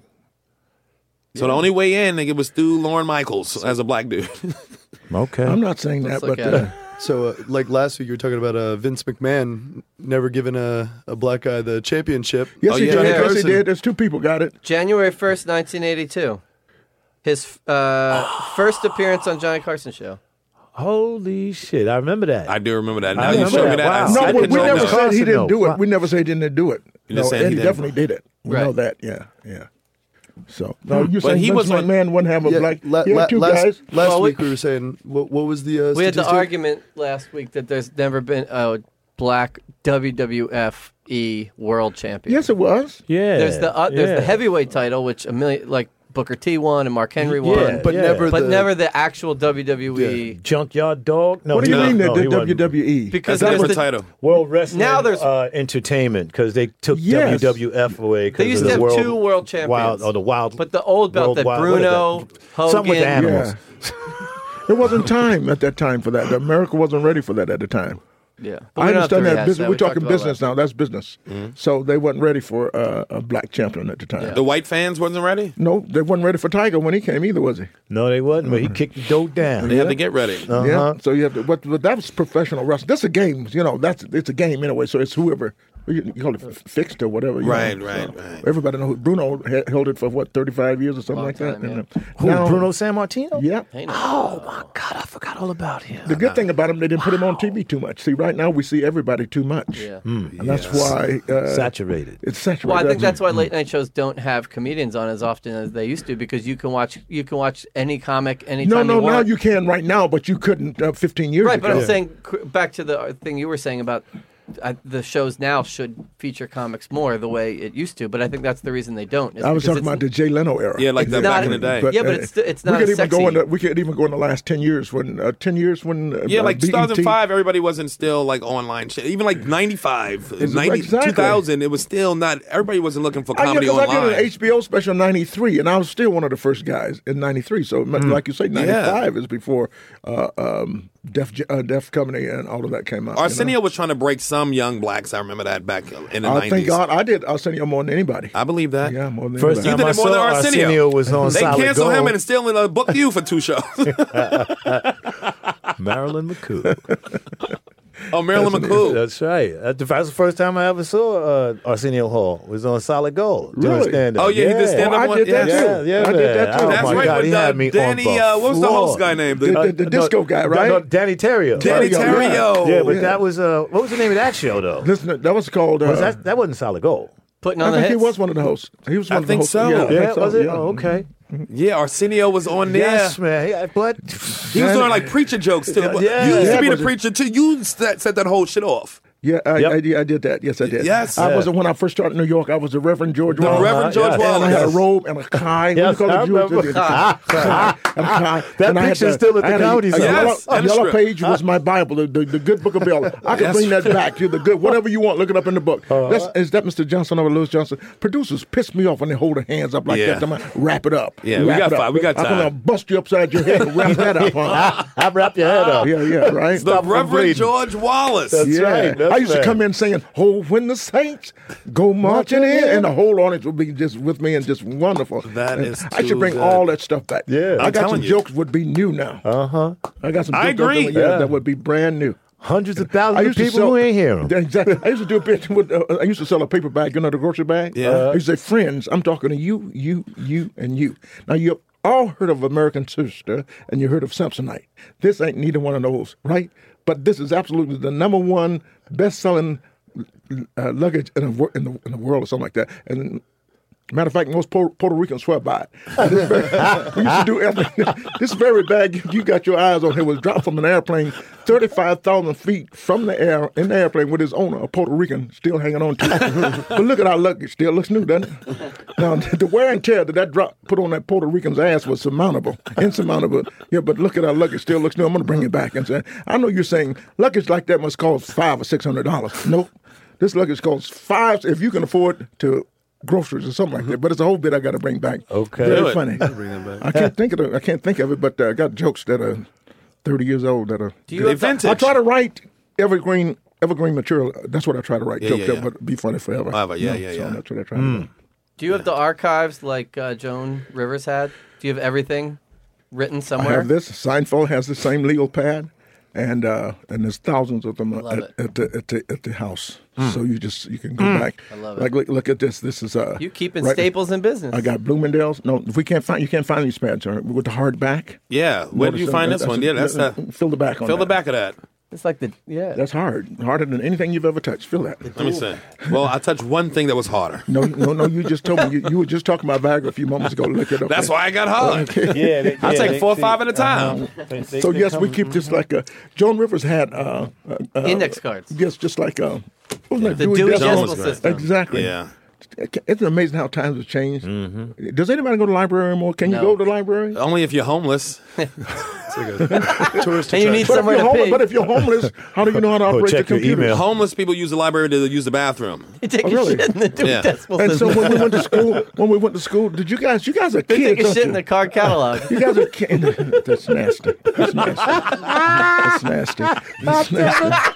So the only way in, it was through Lorne Michaels as a black dude. Okay. I'm not saying that, Let's look but at it. So, like last week, you were talking about Vince McMahon never giving a black guy the championship. yes, he yeah. did. Yeah. Yes, he did. There's two people got it. January 1st, 1982. His first appearance on Johnny Carson show. Holy shit! I remember that. I do remember that. I Now you remember showed me that. that. Wow. No, I we didn't know never that. said he didn't Carson, do no. it. We never said he didn't do it. You just said Eddie he didn't. definitely did it. We know Right. that. Yeah. So no, you But saying he Vince was on- McMahon wouldn't have a black? Two last guys. last week we were saying what was the We had the statistic? argument last week that there's never been a black WWF world champion. Yes, it was. Yeah. There's the heavyweight title, which like Booker T won and Mark Henry won, but never the actual WWE. Junkyard Dog. No, What do you mean no, the he wasn't. WWE? Because That's there's the the title. World Wrestling Now there's- Entertainment because they took Yes. WWF away. They used to have two world champions. The Wild. But the old belt World that Wild- Bruno, what is that? Something with the Hogan. animals. There wasn't time at that time for that. America wasn't ready for that at the time. Yeah, I understand that business. We're We talked talking about business that. now. That's business. So they wasn't ready for a black champion at the time. The white fans wasn't ready? No, they wasn't ready for Tiger when he came either, was he? No, they wasn't. But he kicked the dope down. They had to get ready. Yeah. So you have to. But that was professional wrestling. That's a game. It's a game anyway. So it's whoever you call it fixed or whatever. Right. Everybody knows Bruno held it for 35 years or something Long like time, that. yeah. Who, Now- Bruno Sammartino? Yeah. Oh my God, I forgot all about him. The good thing about him, they didn't put him on TV too much. See, right now we see everybody too much. Yeah. And that's why Saturated. it's saturated. Well, I think that's why late night shows don't have comedians on as often as they used to, because you can watch any comic anytime No, you want. now you can right now, but you couldn't 15 years Right, ago. but I'm saying back to the thing you were saying about the shows now should feature comics more the way it used to, but I think that's the reason they don't. is I was because talking about the Jay Leno era. Yeah, like that not- back in the day. Yeah, but it's not we could as even go sexy. we could even go in the last 10 years when Yeah, like BET 2005, everybody wasn't still like online shit. Even like 95, 90, Exactly. 2000, it was still not, everybody wasn't looking for comedy I online. did an HBO special in '93, and I was still one of the first guys in '93. So, like you say, '95 is before Def Company and all of that came out. Arsenio was trying to break some young blacks. I remember that back in the 90s. Thank God I did Arsenio more than anybody. I believe that. Yeah, more than First anybody. You did it more than Arsenio. was on They Solid canceled Gold. him and still booked you for 2 shows. Marilyn McCoo. Oh, Marilyn McCool. That's right. That was the first time I ever saw Arsenio Hall. Was on Solid Gold. doing Really? stand-up. Oh, yeah, he did stand up I one. did that yes. too. Yeah, I did that too. Oh, That's my right, God, with he had me Danny, on the what was the floor. host guy name? The disco guy, right? No, Danny Terrio. Danny Terrio. Yeah, but that was what was the name of that show though? Listen, that was called. Was that wasn't Solid Gold? Putting I on the think he hits. was one of the hosts. He was one I of the think hosts. so. Yeah, I Yeah, think so, was it? yeah. Oh, okay. Yeah, Arsenio was on there. Yes, man. Yeah, but He was doing like preacher jokes too. Yeah. You used to be Yeah, the preacher too. You set that whole shit off. Yeah, Yep. I did that. Yes, I did. Yes. I was when I first started in New York. I was the Reverend George The Wallace. Reverend George yes. And I had a Wallace. robe and a tie. Yes, What do you I call it? remember. That That picture's still at the comedy zone. Yes, A and a yellow strip. page was my Bible, the good book of Bill. I can Yes. bring that back to the good, whatever you want. Look it up in the book. Is that Mr. Johnson or Lewis Johnson? Producers piss me off when they hold their hands up like Yeah. that. I'm like, wrap it up. Yeah, we Wrap got it up. five. We got I'm gonna time. bust you upside your head and wrap that up. Huh? I wrap your head up. Yeah, right. The Stop from Reverend bleeding. George Wallace. That's Yeah. right. That's I used to come in singing, "Oh, when the saints go marching in," and the whole audience would be just with me and just wonderful. That is I should bring too all good. that stuff back. Yeah. I got some telling you. jokes would be new now. I got some. I jokes agree. that would be brand new. Hundreds of thousands of people who ain't hear them. Exactly. I used to do a bit with. I used to sell a paper bag, the grocery bag. Yeah. I used to say, "Friends, I'm talking to you, and you." Now you've all heard of American Sister, and you heard of Samsonite. This ain't neither one of those, right? But this is absolutely the number one best-selling luggage in the world, or something like that. And matter of fact, most Puerto Ricans swear by it. We used to do this very bag you got your eyes on. It was dropped from an airplane 35,000 feet from the air in the airplane with his owner, a Puerto Rican, still hanging on to it. But look at our luggage, still looks new, doesn't it? Now the wear and tear that drop put on that Puerto Rican's ass was insurmountable. Yeah, but look at our luggage, still looks new. I'm going to bring it back and say, I know you're saying luggage like that must cost $500 or $600. Nope, this luggage costs $500 if you can afford to. Groceries or something like that, but it's a whole bit I got to bring back. Okay, very funny. Bring that back. I can't think of it, but I got jokes that are 30 years old that are. Do you have vintage? I try to write evergreen material. That's what I try to write. Jokes that yeah. would be funny forever. Yeah. So that's what I try to do. Do you have the archives like Joan Rivers had? Do you have everything written I somewhere? have this. Seinfeld has the same legal pad, and there's thousands of them at the house. So you can go back. I love it. Like look at this. This is You keeping Staples in business. I got Bloomingdale's. No, if you can't find these pads with the hard back. Yeah. Where did you find this one? Yeah, that's fill the back on fill that. the back of that. It's like That's harder than anything you've ever touched. Feel that. Let me see. Well, I touched one thing that was harder. No. You just told me you were just talking about Viagra a few moments ago. Look it up. That's why I got hard. Okay. I take 4 or 5 at a time. So yes, we keep this like Joan Rivers had index cards. Yes, just like the Dewey Decimal System. Exactly. Yeah. Isn't it amazing how times have changed? Mm-hmm. Does anybody go to the library anymore? Can you go to the library? Only if you're homeless. Tourist and you need somewhere to pee. But if you're homeless, how do you know how to operate the computer? Homeless people use the library to use the bathroom. You take a shit in the Dewey Decimal And System. so when we went to school, did you guys are kids? They take a shit in the card catalog. You guys are kids. That's nasty. That's nasty. That's nasty.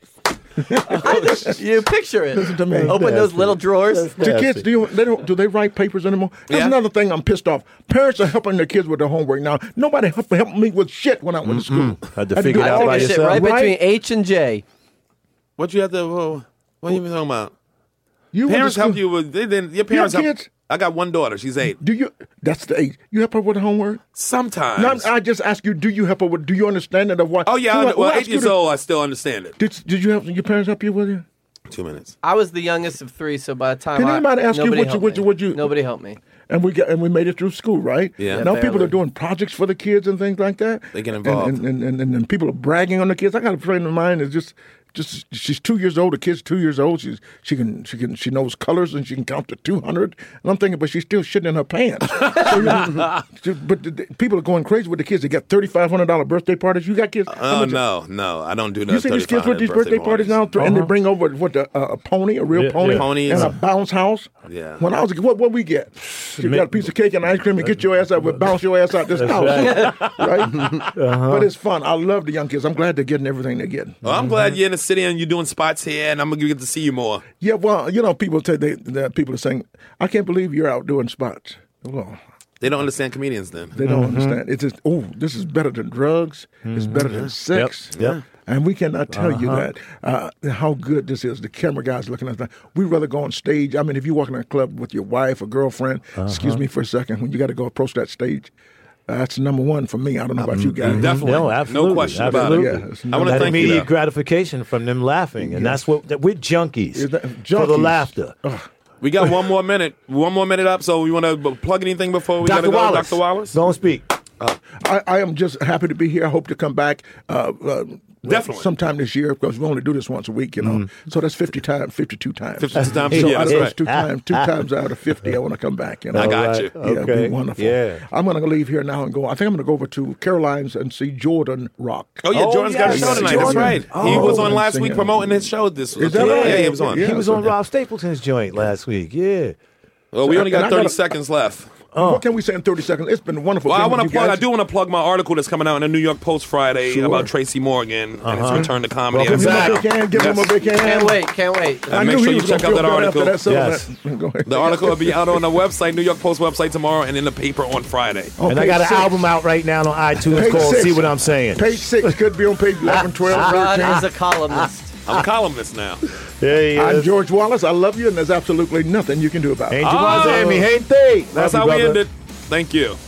You picture it. Listen to me. Open those little drawers. The kids, do they write papers anymore? That's another thing I'm pissed off. Parents are helping their kids with their homework now. Nobody helped me with shit when I went to school. Had to figure it out by yourself. Right between H and J. What you have to? What are you talking about? You parents help you with. Your parents have help. kids? I got one daughter. She's 8. Do you? That's the age. You help her with the homework? Sometimes. No, I just ask you. Do you help her with? Do you understand it of what? Oh yeah. Well, 8 years old, I still understand it. Did you help your parents help you with it? 2 minutes. I was the youngest of 3, so by the time Did anybody ask you nobody what you? Nobody helped me. And we made it through school, right? Yeah. Now people barely. are doing projects for the kids and things like that. They get involved. And people are bragging on the kids. I got a friend of mine that's just she's 2 years old. The kid's 2 years old. She knows colors and she can count to 200. And I'm thinking, but she's still shitting in her pants. But people are going crazy with the kids. They got $3,500 birthday parties. You got kids? Oh no, I don't do that. You see these kids with these birthday parties now, and they bring over a pony, a real pony, Ponies. and a bounce house. Yeah. When I was a kid, what we get? You got a piece of cake and ice cream and get your ass out, bounce your ass out this house, right? But it's fun. I love the young kids. I'm glad they're getting everything they're getting. Well, I'm glad you're in the city and you're doing spots here, and I'm gonna get to see you more. Yeah, well, people say people are saying, "I can't believe you're out doing spots." Well, they don't understand comedians. Then they don't understand. It's just, this is better than drugs. It's better than sex. Yep. And we cannot tell you that how good this is. The camera guys looking at that. We'd rather go on stage. I mean, if you're walking in a club with your wife or girlfriend, excuse me for a second, when you got to go approach that stage, that's number one for me. I don't know about you guys. Definitely, no, absolutely, no question about it. Yeah, I want to that thank you. immediate gratification from them laughing, and that's what we're junkies, for the junkies. laughter. We got one more minute. One more minute up. So we want to plug anything before we got to go, Wallace. Dr. Wallace? Don't speak. I am just happy to be here. I hope to come back. Definitely. Sometime this year, because we only do this once a week, So that's 52 times. 52 times. So Yeah, out of that's those right. two times out of 50, I want to come back. I got you. Yeah, it'll be wonderful. Yeah. I'm going to leave here now and go. I think I'm going to go over to Caroline's and see Jordan rock. Oh, yeah, Jordan's got a show tonight. That's right. He was on last week promoting his show. This Is that right? Yeah, he was on. He was on Rob Stapleton's joint last week. Yeah. Well, we only got And I 30 gotta- seconds left. What can we say in 30 seconds? It's been wonderful. Well, I being with you guys. do want to plug my article that's coming out in the New York Post Friday Sure. about Tracy Morgan and his return to comedy. Well, give him a big hand. Give him a big hand. Can't wait. And make sure you check out that article. Yes. The article will be out on the website, New York Post website tomorrow, and in the paper on Friday. And I got an album out right now on iTunes Page called 6. See What I'm Saying. Page 6 could be on page 11, 12, Rod 13. is a columnist. I'm a columnist now. Yeah, he I'm is. George Wallace. I love you, and there's absolutely nothing you can do about it. Ain't you mi gente? That's Love how you, we brother. end it. Thank you.